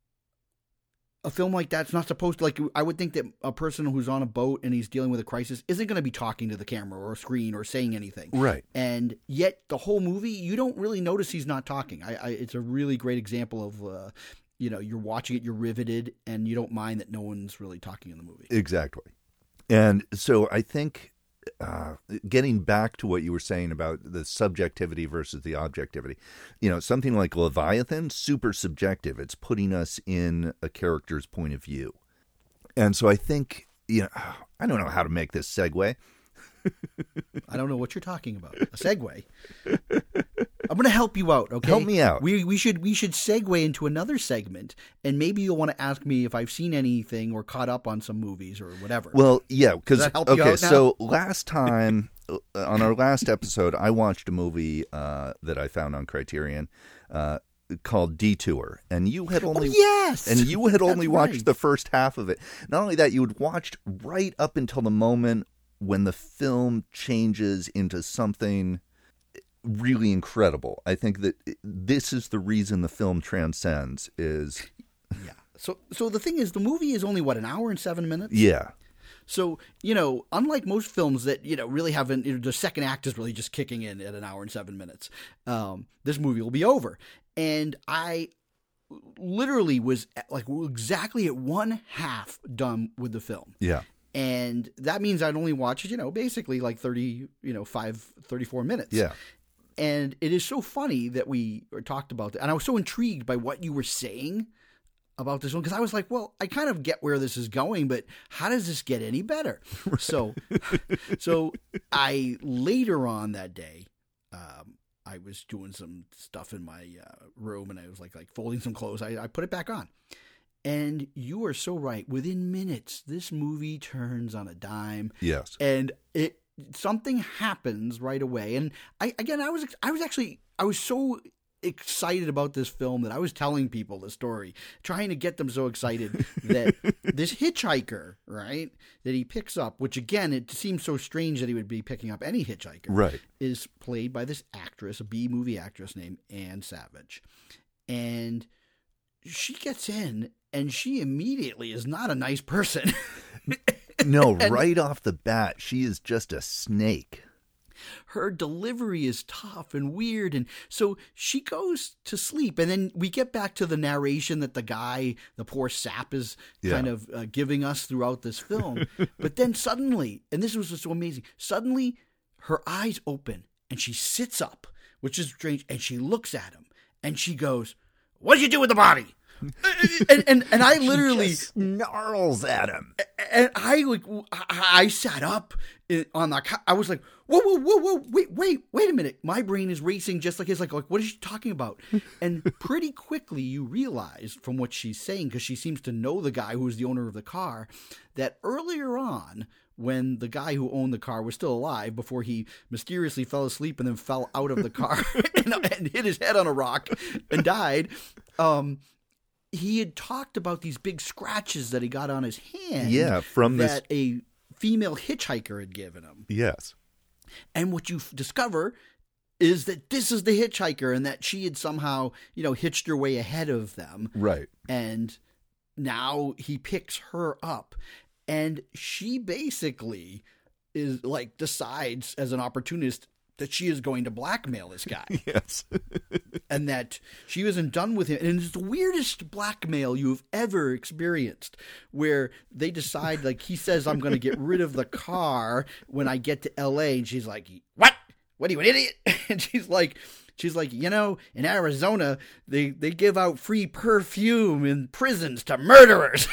a film like that's not supposed to, like, I would think that a person who's on a boat and he's dealing with a crisis isn't going to be talking to the camera or a screen or saying anything. Right. And yet the whole movie, you don't really notice he's not talking. It's a really great example of, you're watching it, you're riveted, and you don't mind that no one's really talking in the movie. Exactly. And so I think getting back to what you were saying about the subjectivity versus the objectivity, something like Leviathan, super subjective. It's putting us in a character's point of view. And so I think, I don't know how to make this segue. I don't know what you're talking about. A segue. I'm going to help you out, okay? Help me out. We should segue into another segment, and maybe you'll want to ask me if I've seen anything or caught up on some movies or whatever. Well, yeah, because okay, so last time on our last episode, I watched a movie that I found on Criterion called Detour, and you had only watched the first half of it. Not only that, you had watched right up until the moment when the film changes into something really incredible. I think that this is the reason the film transcends is... Yeah. So the thing is, the movie is only, an hour and 7 minutes? Yeah. So, unlike most films that, really haven't, the second act is really just kicking in at an hour and 7 minutes, this movie will be over. And I literally was exactly at one half done with the film. Yeah. And that means I'd only watched, basically like 34 minutes. Yeah. And it is so funny that we talked about that. And I was so intrigued by what you were saying about this one, because I was like, well, I kind of get where this is going, but how does this get any better? Right. So I, later on that day, I was doing some stuff in my room, and I was like folding some clothes. I put it back on. And you are so right. Within minutes, this movie turns on a dime. Yes. And something happens right away. And I was so excited about this film that I was telling people the story, trying to get them so excited that this hitchhiker, right, that he picks up, which again, it seems so strange that he would be picking up any hitchhiker, right, is played by this actress, a B-movie actress named Anne Savage. And she gets in, and she immediately is not a nice person. No, right off the bat, she is just a snake. her delivery is tough and weird. And so she goes to sleep. And then we get back to the narration that the guy, the poor sap, is kind of giving us throughout this film. But then suddenly, and this was just so amazing, suddenly her eyes open and she sits up, which is strange. And she looks at him and she goes, "What did you do with the body?" and I literally snarls at him. And I sat up on the couch. I was like, whoa, wait a minute. My brain is racing just like it's like, what is she talking about? And pretty quickly you realize from what she's saying, because she seems to know the guy who was the owner of the car, that earlier on, when the guy who owned the car was still alive, before he mysteriously fell asleep and then fell out of the car and hit his head on a rock and died, he had talked about these big scratches that he got on his hand. Yeah, from that a female hitchhiker had given him. Yes. And what you discover is that this is the hitchhiker and that she had somehow, hitched her way ahead of them. Right. And now he picks her up. And she basically is like decides as an opportunist that she is going to blackmail this guy. Yes. And that she wasn't done with him. And it's the weirdest blackmail you've ever experienced, where they decide, like, he says, "I'm going to get rid of the car when I get to LA." And she's like, "What? What are you, an idiot?" And she's like, in Arizona, they give out free perfume in prisons to murderers.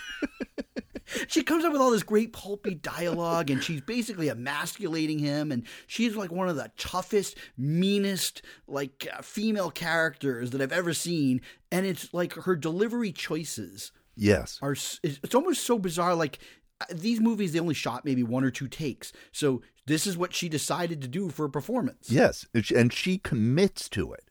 She comes up with all this great pulpy dialogue, and she's basically emasculating him, and she's like one of the toughest, meanest, female characters that I've ever seen, and it's like her delivery choices. Yes. It's almost so bizarre. Like, these movies, they only shot maybe one or two takes, so this is what she decided to do for a performance. Yes, and she commits to it.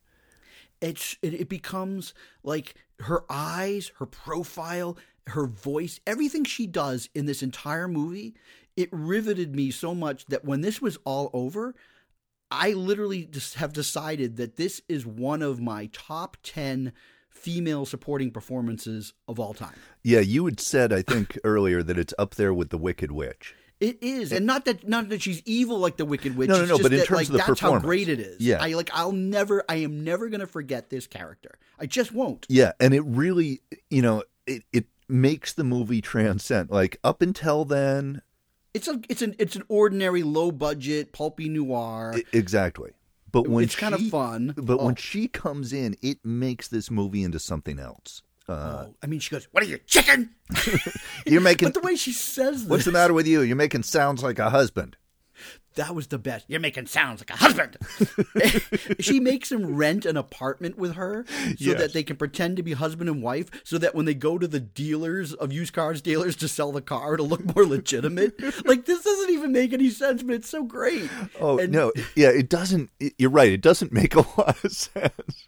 It becomes like her eyes, her profile, her voice, everything she does in this entire movie, it riveted me so much that when this was all over, I literally just have decided that this is one of my top 10 female supporting performances of all time. Yeah, you had said, I think, earlier that it's up there with The Wicked Witch. It is, and not that she's evil like the Wicked Witch. No, it's just but in that, terms of the that's performance, how great it is. Yeah, I am never going to forget this character. I just won't. Yeah, and it really, it makes the movie transcend. Like, up until then, it's an ordinary low budget pulpy noir. Exactly. But when it's kind of fun. But when she comes in, it makes this movie into something else. She goes, "What are you, chicken?" You're making. But the way she says this, "What's the matter with you? You're making sounds like a husband." That was the best. "You're making sounds like a husband." She makes him rent an apartment with her so that they can pretend to be husband and wife, so that when they go to the dealers of used cars dealers to sell the car, to look more legitimate. Like, this doesn't even make any sense, but it's so great. Oh, no. Yeah, it doesn't. You're right. It doesn't make a lot of sense.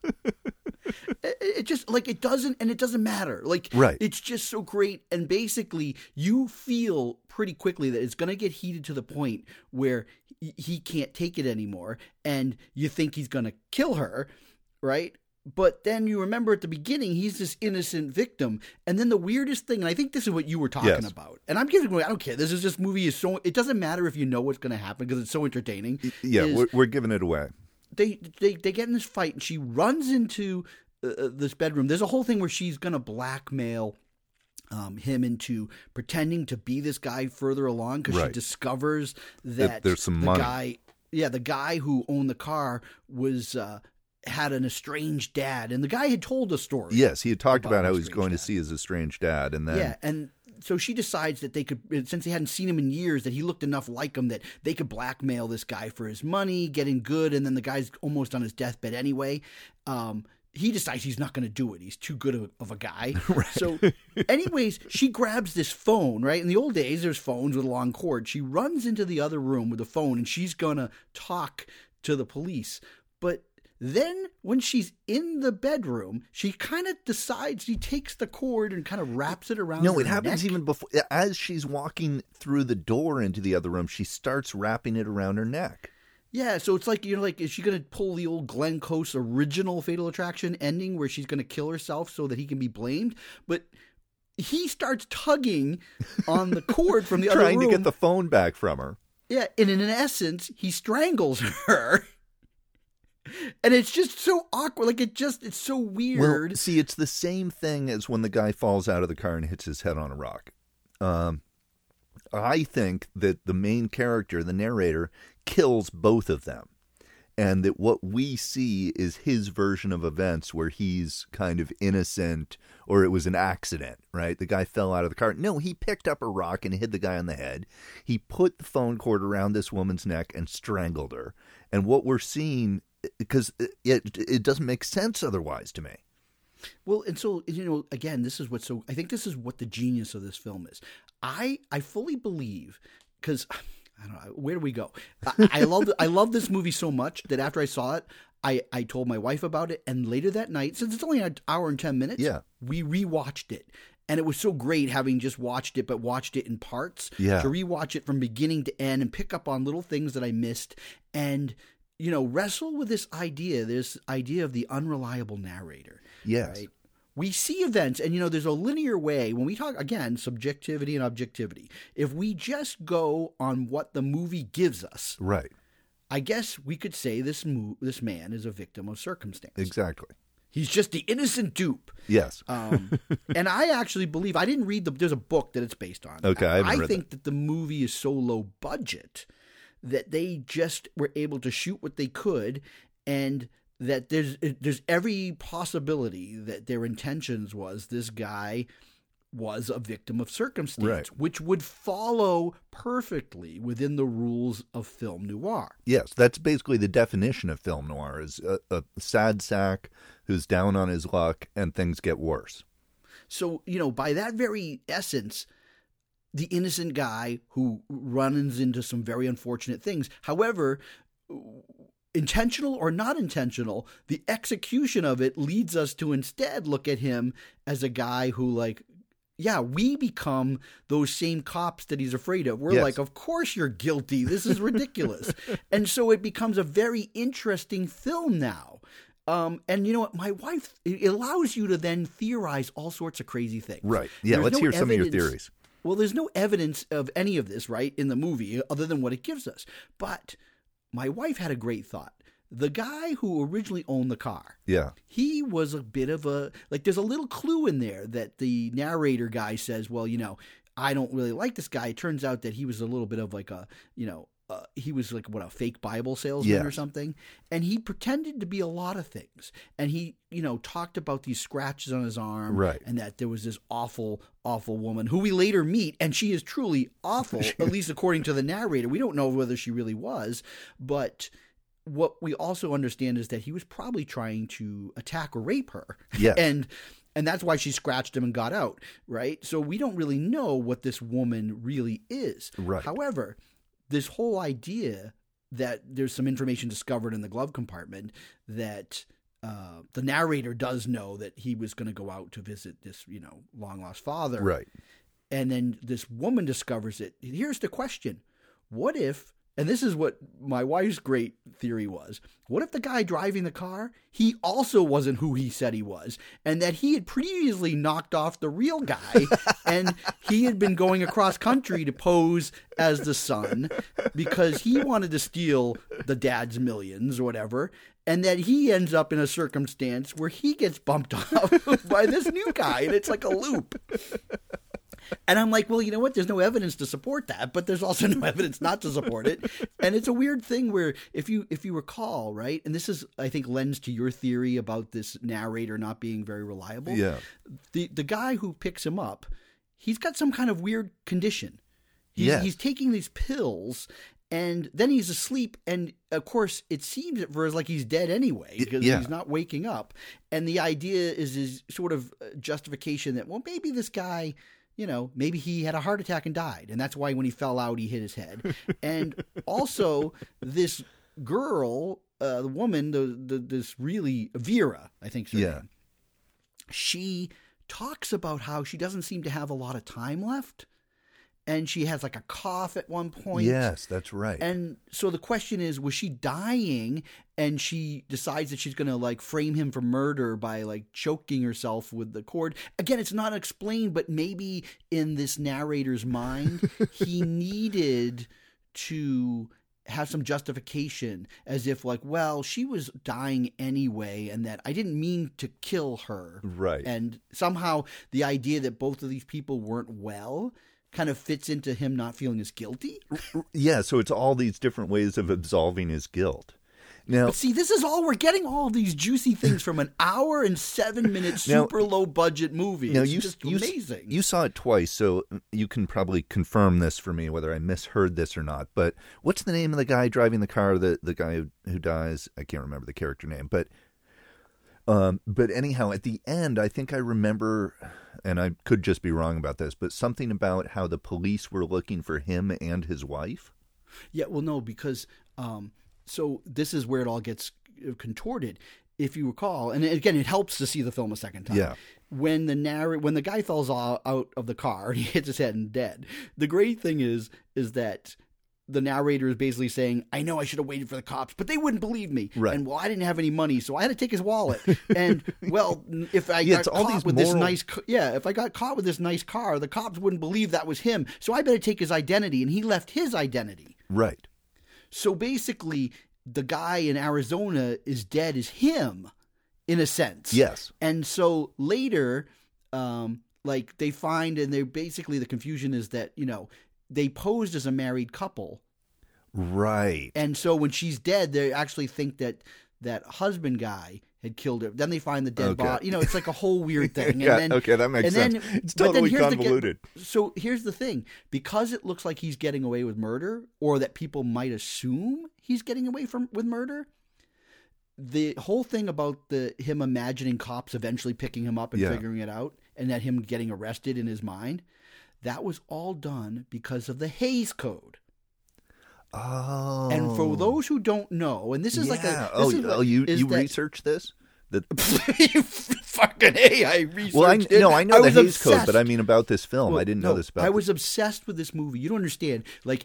It just, it doesn't, and it doesn't matter. Right. It's just so great. And basically, you feel pretty quickly that it's going to get heated to the point where he can't take it anymore, and you think he's going to kill her, right? But then you remember at the beginning, he's this innocent victim. And then the weirdest thing, and I think this is what you were talking about, and I'm giving away, I don't care. This movie is so, it doesn't matter if you know what's going to happen because it's so entertaining. Yeah, we're giving it away. They get in this fight, and she runs into this bedroom. There's a whole thing where she's going to blackmail him into pretending to be this guy further along, because she discovers that there's some money. The guy who owned the car was had an estranged dad, and the guy had told a story. Yes, he had talked about how he's going to see his estranged dad, and then and so she decides that they could, since they hadn't seen him in years, that he looked enough like him that they could blackmail this guy for his money, getting good, and then the guy's almost on his deathbed anyway. He decides he's not going to do it. He's too good of a guy. Right. So anyways, she grabs this phone, right? In the old days, there's phones with a long cord. She runs into the other room with the phone, and she's going to talk to the police. But then when she's in the bedroom, she kind of decides, she takes the cord and kind of wraps it around her it happens neck. even before. As she's walking through the door into the other room, she starts wrapping it around her neck. Yeah, so it's like, is she going to pull the old Glenn Close original Fatal Attraction ending where she's going to kill herself so that he can be blamed? But he starts tugging on the cord from the other room. Trying to get the phone back from her. Yeah, and in essence, he strangles her. And it's just so awkward. Like, it's so weird. Well, see, it's the same thing as when the guy falls out of the car and hits his head on a rock. I think that the main character, the narrator, kills both of them. And that what we see is his version of events where he's kind of innocent, or it was an accident, right? The guy fell out of the car. No, he picked up a rock and hit the guy on the head. He put the phone cord around this woman's neck and strangled her. And what we're seeing, because it doesn't make sense otherwise to me. Well, and so, again, I think this is what the genius of this film is. I fully believe, because I don't know, where do we go? I love this movie so much that after I saw it, I told my wife about it, and later that night, since it's only an hour and 10 minutes, we rewatched it. And it was so great having just watched it, but watched it in parts, to rewatch it from beginning to end and pick up on little things that I missed and, wrestle with this idea of the unreliable narrator. Yes. Right? We see events, and, there's a linear way. When we talk, again, subjectivity and objectivity, if we just go on what the movie gives us, right, I guess we could say this man is a victim of circumstance. Exactly. He's just the innocent dupe. Yes. And I actually believe, I didn't read there's a book that it's based on. Okay, I think that the movie is so low budget that they just were able to shoot what they could, and that there's every possibility that their intentions was this guy was a victim of circumstance, right, which would follow perfectly within the rules of film noir. Yes, that's basically the definition of film noir, is a sad sack who's down on his luck and things get worse. So, by that very essence, the innocent guy who runs into some very unfortunate things. However, intentional or not intentional, the execution of it leads us to instead look at him as a guy who, we become those same cops that he's afraid of. We're like, of course you're guilty. This is ridiculous. And so it becomes a very interesting film now. And you know what? My wife, it allows you to then theorize all sorts of crazy things. Right. Yeah, let's hear some of your theories. Well, there's no evidence of any of this, right, in the movie other than what it gives us. But my wife had a great thought. The guy who originally owned the car, he was a bit of there's a little clue in there that the narrator guy says, well, I don't really like this guy. It turns out that he was a little bit of he was a fake Bible salesman or something. And he pretended to be a lot of things. And he, talked about these scratches on his arm. Right. And that there was this awful, awful woman who we later meet. And she is truly awful, at least according to the narrator. We don't know whether she really was. But what we also understand is that he was probably trying to attack or rape her. Yeah. And that's why she scratched him and got out. Right. So we don't really know what this woman really is. Right. However, this whole idea that there's some information discovered in the glove compartment that the narrator does know that he was going to go out to visit this, long lost father. Right. And then this woman discovers it. Here's the question. What if, and this is what my wife's great theory was, what if the guy driving the car, he also wasn't who he said he was, and that he had previously knocked off the real guy, and he had been going across country to pose as the son because he wanted to steal the dad's millions or whatever, and that he ends up in a circumstance where he gets bumped off by this new guy, and it's like a loop. And I'm like, well, you know what? There's no evidence to support that, but there's also no evidence not to support it. And it's a weird thing where if you recall, right, and this is, I think, lends to your theory about this narrator not being very reliable. Yeah. The guy who picks him up, he's got some kind of weird condition. He's taking these pills, and then he's asleep, and of course it seems at first like he's dead anyway because he's not waking up. And the idea is his sort of justification that, well, maybe this guy, maybe he had a heart attack and died, and that's why when he fell out he hit his head. And also this girl, the woman, this really Vera, I think her name, she talks about how she doesn't seem to have a lot of time left. And she has a cough at one point. Yes, that's right. And so the question is, was she dying and she decides that she's going to frame him for murder by choking herself with the cord? Again, it's not explained, but maybe in this narrator's mind, he needed to have some justification, as if like, well, she was dying anyway, and that I didn't mean to kill her. Right. And somehow the idea that both of these people weren't well kind of fits into him not feeling as guilty. Yeah, so it's all these different ways of absolving his guilt. Now, But see, this is all, we're getting all these juicy things from an hour and 7 minute super low budget movie. now It's just amazing. You saw it twice, so you can probably confirm this for me, whether I misheard this or not. But what's the name of the guy driving the car, the guy who dies? I can't remember the character name. But anyhow, at the end, I think I remember, and I could just be wrong about this, but something about how the police were looking for him and his wife. Yeah, well, no, because so this is where it all gets contorted. If you recall, and again, it helps to see the film a second time. Yeah. When the guy falls out of the car and he hits his head and dead, the great thing is that the narrator is basically saying, I know I should have waited for the cops, but they wouldn't believe me. Right. And well, I didn't have any money, so I had to take his wallet. And well, if I Yeah, it's got all caught these with this moral- nice, if I got caught with this nice car, the cops wouldn't believe that was him. So I better take his identity. And he left his identity. Right. So basically, the guy in Arizona is dead as him, in a sense. Yes. And so later, like they find, and they basically, the confusion is that, they posed as a married couple. Right. And so when she's dead, they actually think that that husband guy had killed her. Then they find the dead Okay. body. It's like a whole weird thing. And Yeah, then, okay, that makes and sense. then- It's but then totally here's the convoluted. so here's the thing. Because it looks like he's getting away with murder, or that people might assume he's getting away with murder, the whole thing about him imagining cops eventually picking him up and Yeah. figuring it out, and that him getting arrested in his mind, that was all done because of the Hays Code. Oh. And for those who don't know, and this is like Yeah. a... this is what- you is that- researched this? You fucking A, I researched Well, I it. know the was Hays Code, obsessed. but I mean about this film. Well, I didn't no, know this about I this. was obsessed with this movie. You don't understand. Like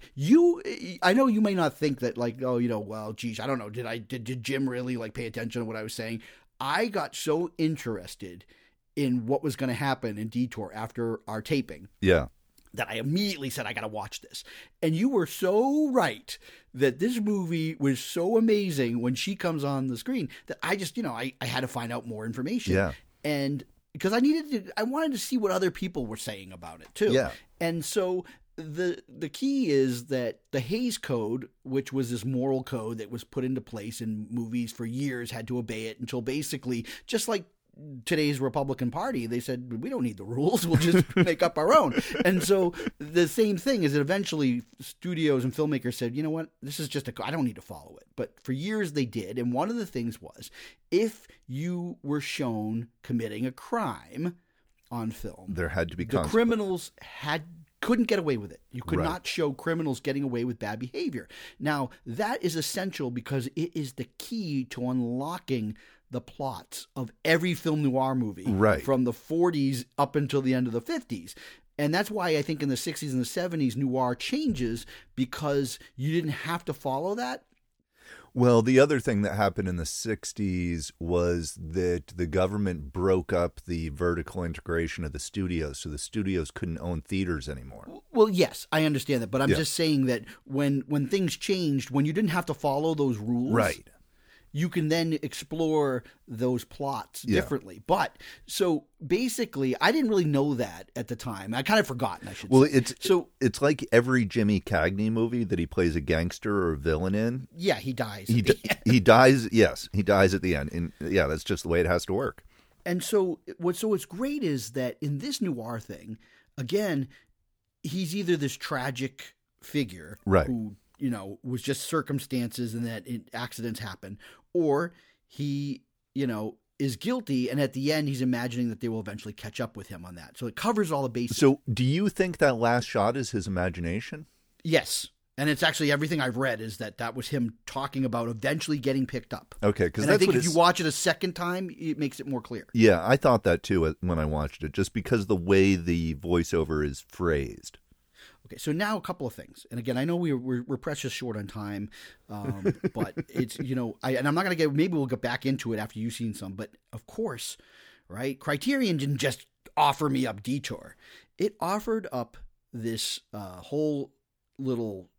I know you may not think that. Like, oh, well, geez, I don't know. Did Jim really like pay attention to what I was saying? I got so interested in what was going to happen in Detour after our taping Yeah. that I immediately said, I got to watch this. And you were so right that this movie was so amazing when she comes on the screen that I just, I had to find out more information. Yeah. And because I wanted to see what other people were saying about it too. Yeah. And so the key is that the Hays Code, which was this moral code that was put into place in movies for years, had to obey it until basically, just like today's Republican Party, they said, we don't need the rules, we'll just make up our own. And so the same thing is that eventually studios and filmmakers said, you know what, this is just I don't need to follow it. But for years they did. And one of the things was, if you were shown committing a crime on film, There had to be the consequences. criminals couldn't get away with it. You could Right. not show criminals getting away with bad behavior. Now, that is essential because it is the key to unlocking the plots of every film noir movie Right. from the 40s up until the end of the 50s. And that's why I think in the 60s and the 70s, noir changes, because you didn't have to follow that. Well, the other thing that happened in the 60s was that the government broke up the vertical integration of the studios, so the studios couldn't own theaters anymore. Well, yes, I understand that, but I'm Yeah. just saying that when things changed, when you didn't have to follow those rules, Right. you can then explore those plots Yeah. differently. But so basically, I didn't really know that at the time. I kind of forgotten, I should Well, say. it's like every Jimmy Cagney movie that he plays a gangster or a villain in. Yeah, he dies. He dies. Yes, he dies at the end, and yeah, that's just the way it has to work. And so what's great is that in this noir thing, again, he's either this tragic figure Right. who, was just circumstances and that accidents happen, or he, is guilty, and at the end he's imagining that they will eventually catch up with him on that. So it covers all the bases. So, do you think that last shot is his imagination? Yes. And it's actually everything I've read is that was him talking about eventually getting picked up. Okay, because And I that's think what if you watch it a second time, it makes it more clear. Yeah, I thought that too when I watched it, just because the way the voiceover is phrased. Okay, so now a couple of things. And again, I know we're precious short on time, but it's, and I'm not going to maybe we'll get back into it after you've seen some. But of course, right, Criterion didn't just offer me up Detour. It offered up this whole little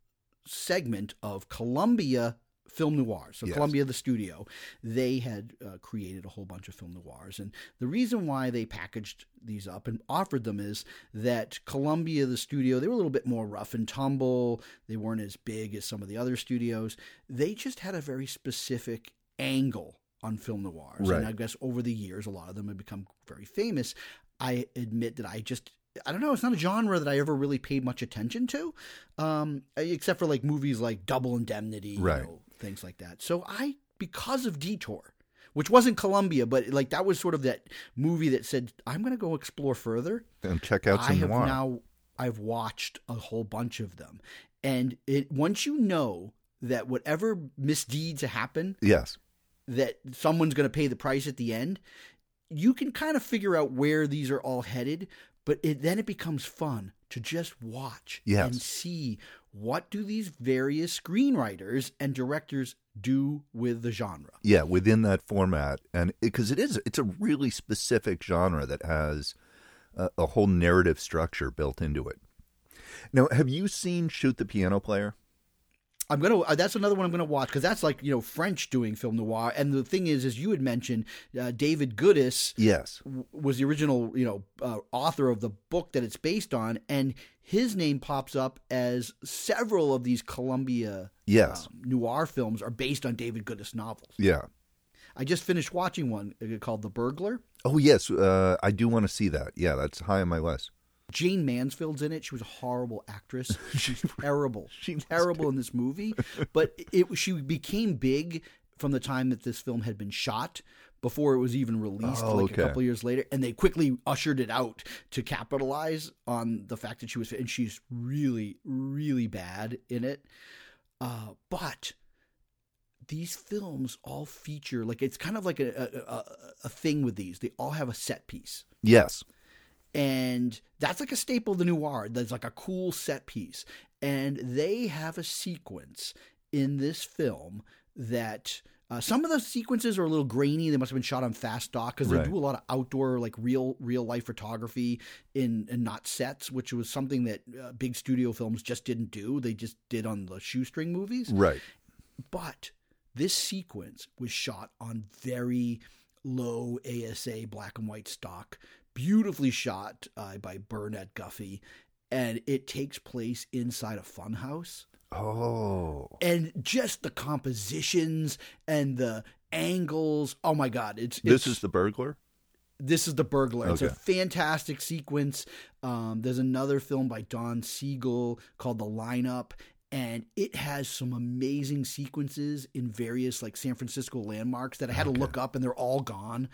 segment of Columbia Film Noirs. So Yes. Columbia, the studio, they had created a whole bunch of film noirs. And the reason why they packaged these up and offered them is that Columbia, the studio, they were a little bit more rough and tumble. They weren't as big as some of the other studios. They just had a very specific angle on film noirs. Right. And I guess over the years, a lot of them have become very famous. I admit that I don't know, it's not a genre that I ever really paid much attention to, except for like movies like Double Indemnity, Right. Things like that. So because of Detour, which wasn't Columbia, but like that was sort of that movie that said, I'm going to go explore further. And check out some noir. I've watched a whole bunch of them. And once you know that whatever misdeeds happen, Yes. that someone's going to pay the price at the end, you can kind of figure out where these are all headed, but then it becomes fun to just watch Yes. and see what do these various screenwriters and directors do with the genre. Yeah, within that format. And because it's a really specific genre that has a whole narrative structure built into it. Now, have you seen Shoot the Piano Player? That's another one I'm gonna watch, because that's like, French doing film noir. And the thing is, as you had mentioned, David Goodis Yes. was the original author of the book that it's based on, and his name pops up as several of these Columbia Yes. noir films are based on David Goodis novels. Yeah. I just finished watching one called The Burglar. Oh, yes. I do want to see that. Yeah, that's high on my list. Jane Mansfield's in it. She was a horrible actress. She's terrible. She's terrible in this movie. But she became big from the time that this film had been shot, before it was even released, a couple years later. And they quickly ushered it out to capitalize on the fact that she was, and she's really, really bad in it. But these films all feature, like, it's kind of like a thing with these. They all have a set piece. Yes. And that's like a staple of the noir. That's like a cool set piece. And they have a sequence in this film that some of the sequences are a little grainy. They must have been shot on fast stock, because Right. they do a lot of outdoor, like real life photography in not sets, which was something that big studio films just didn't do. They just did on the shoestring movies. Right. But this sequence was shot on very low ASA black and white stock, beautifully shot by Burnett Guffey, and it takes place inside a funhouse. Oh. And just the compositions and the angles. Oh my God. This is The Burglar? This is The Burglar. It's a Okay. fantastic sequence. There's another film by Don Siegel called The Lineup, and it has some amazing sequences in various like San Francisco landmarks that I had to look up, and they're all gone.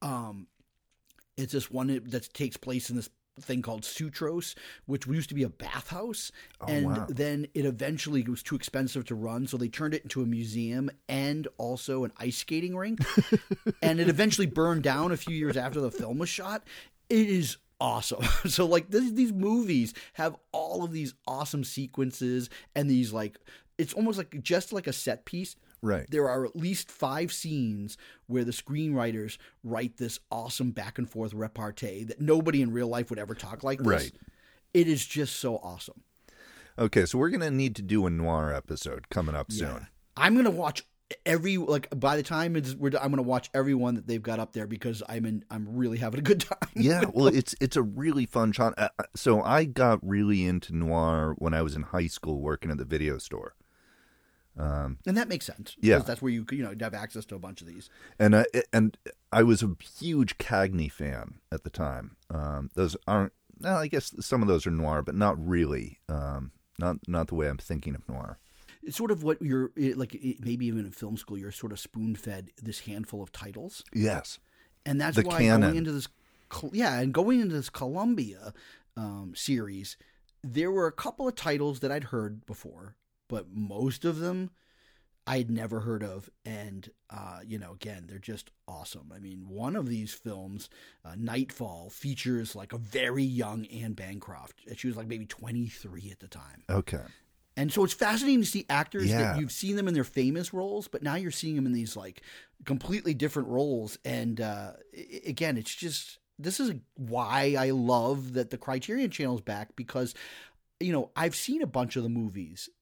It's this one that takes place in this thing called Sutros, which used to be a bathhouse. And wow. then it eventually was too expensive to run, so they turned it into a museum and also an ice skating rink. And it eventually burned down a few years after the film was shot. It is awesome. So like these movies have all of these awesome sequences, and these like, it's almost like just like a set piece. Right. There are at least 5 scenes where the screenwriters write this awesome back and forth repartee that nobody in real life would ever talk like this. Right. It is just so awesome. Okay, so we're going to need to do a noir episode coming up soon. I'm going to watch by the time I'm going to watch every one that they've got up there, because I'm really having a good time. Yeah, well, it's a really fun genre. So I got really into noir when I was in high school working at the video store. And that makes sense. Yeah. Because that's where you have access to a bunch of these. And I was a huge Cagney fan at the time. Those aren't, well, I guess some of those are noir, but not really. Not the way I'm thinking of noir. It's sort of what you're like. Maybe even in film school, you're sort of spoon-fed this handful of titles. Yes. And that's The why canon. going into this Columbia series, there were a couple of titles that I'd heard before, but most of them I'd never heard of. And, again, they're just awesome. I mean, one of these films, Nightfall, features like a very young Anne Bancroft. She was like maybe 23 at the time. Okay. And so it's fascinating to see actors Yeah. that you've seen them in their famous roles, but now you're seeing them in these like completely different roles. And again, it's just, this is why I love that the Criterion Channel's back, because, I've seen a bunch of the movies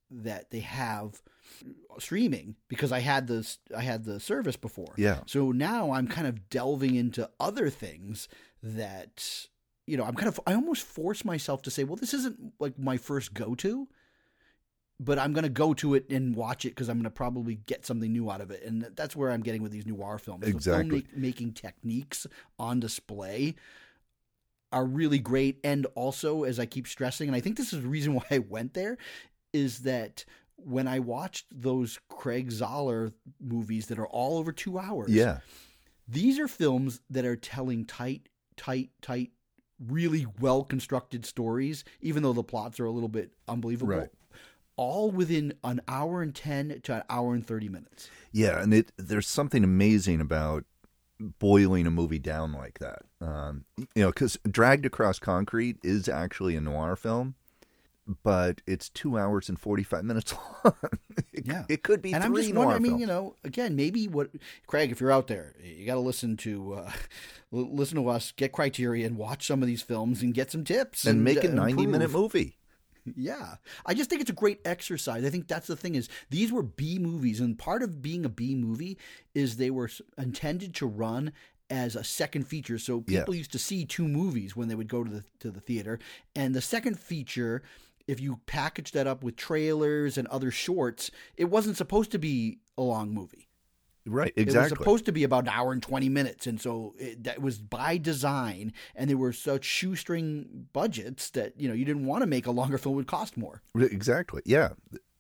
that they have streaming because I had the service before. Yeah. So now I'm kind of delving into other things that, I almost force myself to say, well, this isn't like my first go-to, but I'm going to go to it and watch it because I'm going to probably get something new out of it. And that's where I'm getting with these noir films. Exactly. The filmmaking techniques on display are really great. And also, as I keep stressing, and I think this is the reason why I went there, is that when I watched those Craig Zoller movies that are all over 2 hours, Yeah. these are films that are telling tight, really well-constructed stories, even though the plots are a little bit unbelievable. Right. All within an hour and 10 to an hour and 30 minutes. Yeah, and there's something amazing about boiling a movie down like that. Because Dragged Across Concrete is actually a noir film, but it's 2 hours and 45 minutes long. It could be and 3 I'm just noir wondering, films. again, maybe Craig, if you're out there, you got to listen to us, get Criterion, watch some of these films, and get some tips And make a improve. 90-minute movie. Yeah. I just think it's a great exercise. I think that's the thing is these were B movies, and part of being a B movie is they were intended to run as a second feature. So people used to see 2 movies when they would go to the theater, and the second feature, if you package that up with trailers and other shorts, it wasn't supposed to be a long movie. Right, It was exactly. supposed to be about an hour and 20 minutes. And so that was by design. And there were such shoestring budgets that, you didn't want to make a longer film, it would cost more. Exactly, yeah.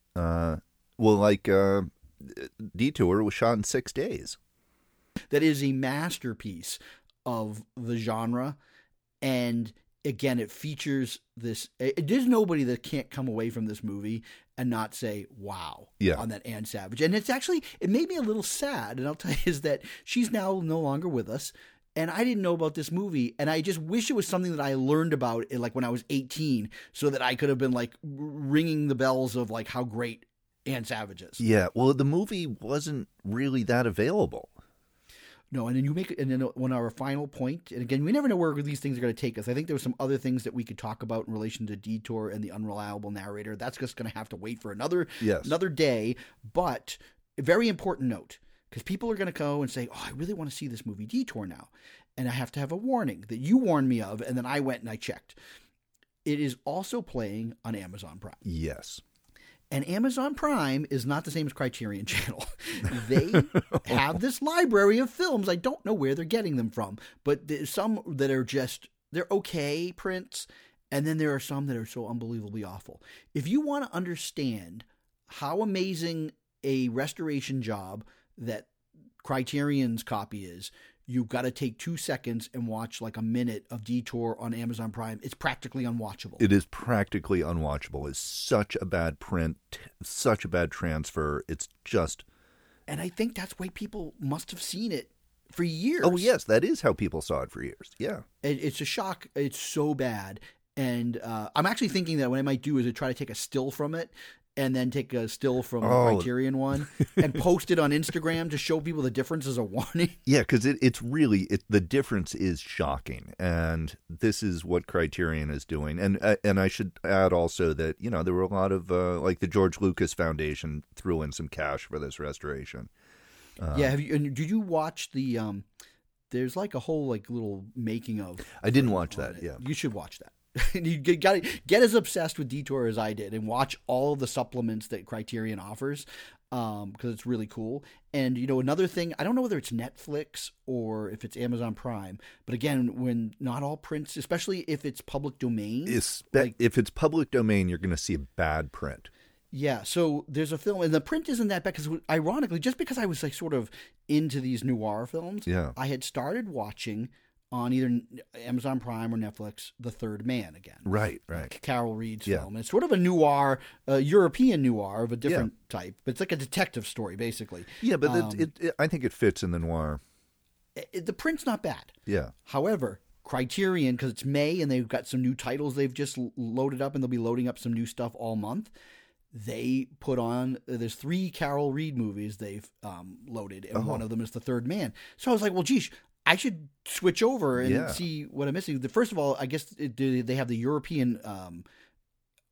Detour was shot in 6 days. That is a masterpiece of the genre. And again, it features this. There's nobody that can't come away from this movie and not say, wow, on that Ann Savage. And it made me a little sad. And I'll tell you is that she's now no longer with us. And I didn't know about this movie. And I just wish it was something that I learned about like when I was 18 so that I could have been like ringing the bells of like how great Ann Savage is. Yeah, well, the movie wasn't really that available. No, and then when our final point, and again, we never know where these things are going to take us. I think there were some other things that we could talk about in relation to Detour and the unreliable narrator. That's just going to have to wait for another day. But a very important note, because people are going to go and say, oh, I really want to see this movie Detour now. And I have to have a warning that you warned me of, and then I went and I checked. It is also playing on Amazon Prime. Yes. And Amazon Prime is not the same as Criterion Channel. They have this library of films. I don't know where they're getting them from, but there's some that are they're okay prints, and then there are some that are so unbelievably awful. If you want to understand how amazing a restoration job that Criterion's copy is, you've got to take 2 seconds and watch like a minute of Detour on Amazon Prime. It's practically unwatchable. It is practically unwatchable. It's such a bad print, such a bad transfer. It's just... And I think that's why people must have seen it for years. Oh, yes, that is how people saw it for years. Yeah. It's a shock. It's so bad. And I'm actually thinking that what I might do is to try to take a still from it and then take a still from the Criterion one and post it on Instagram to show people the difference as a warning. Yeah, because it's really the difference is shocking, and this is what Criterion is doing. And I should add also that there were a lot of like the George Lucas Foundation threw in some cash for this restoration. Yeah, did you watch the? There's like a whole like little making of. I didn't watch that. Yeah, you should watch that. You got to get as obsessed with Detour as I did and watch all of the supplements that Criterion offers because it's really cool. And, another thing, I don't know whether it's Netflix or if it's Amazon Prime, but again, when not all prints, especially if it's public domain. If it's public domain, you're going to see a bad print. Yeah, so there's a film, and the print isn't that bad because, ironically, just because I was like sort of into these noir films, I had started watching on either Amazon Prime or Netflix, The Third Man again. Right. Carol Reed's film. It's sort of a noir, European noir of a different type. But it's like a detective story, basically. Yeah, but I think it fits in the noir. The print's not bad. Yeah. However, Criterion, because it's May and they've got some new titles they've just loaded up, and they'll be loading up some new stuff all month. They put on, there's 3 Carol Reed movies they've loaded, and one of them is The Third Man. So I was like, well, geez, I should switch over and see what I'm missing. First of all, I guess they have the European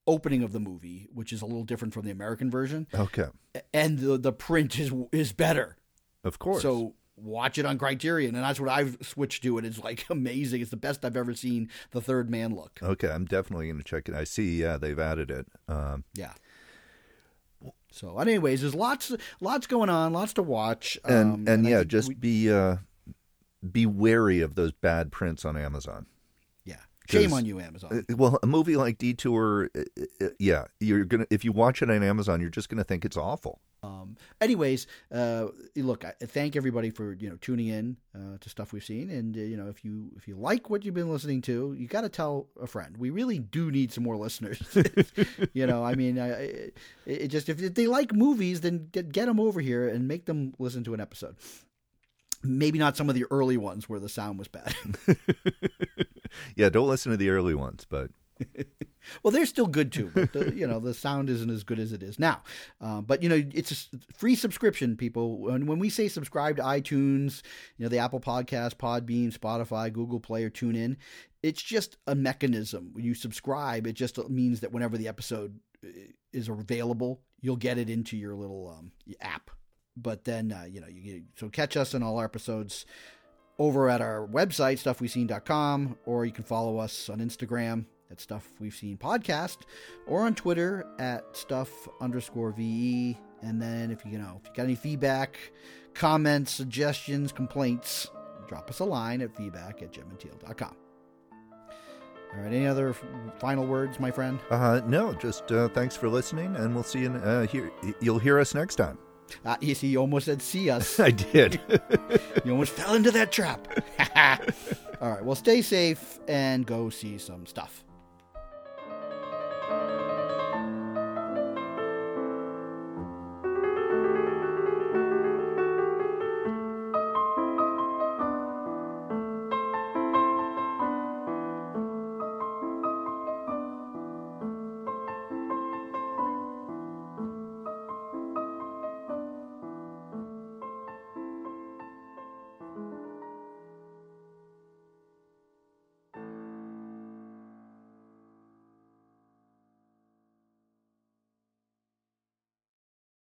opening of the movie, which is a little different from the American version. Okay. And the print is better. Of course. So watch it on Criterion, and that's what I've switched to, and it's like amazing. It's the best I've ever seen The Third Man look. Okay, I'm definitely going to check it. I see, they've added it. Yeah. So, anyways, there's lots going on, lots to watch. And yeah, just be wary of those bad prints on Amazon. Yeah. Shame on you, Amazon. Well, a movie like Detour, yeah, if you watch it on Amazon, you're just gonna think it's awful. Anyways, look, I thank everybody for tuning in to stuff we've seen, and if you like what you've been listening to, you got to tell a friend. We really do need some more listeners. I mean, it just if they like movies, then get them over here and make them listen to an episode. Maybe not some of the early ones where the sound was bad. Yeah, don't listen to the early ones, but. Well, they're still good too, but the sound isn't as good as it is now. But it's a free subscription, people. When we say subscribe to iTunes, the Apple Podcast, Podbean, Spotify, Google Play, or TuneIn, it's just a mechanism. When you subscribe, it just means that whenever the episode is available, you'll get it into your little app. But then so catch us on all our episodes over at our website, stuffwe'veseen.com, or you can follow us on Instagram at Stuff We've Seen Podcast, or on Twitter at @stuff_VE. And then if you got any feedback, comments, suggestions, complaints, drop us a line at feedback@jimandteal.com. All right, any other final words, my friend? No, just thanks for listening, and we'll see you here. You'll hear us next time. You see, you almost said see us. I did. You almost fell into that trap. All right, well, stay safe and go see some stuff.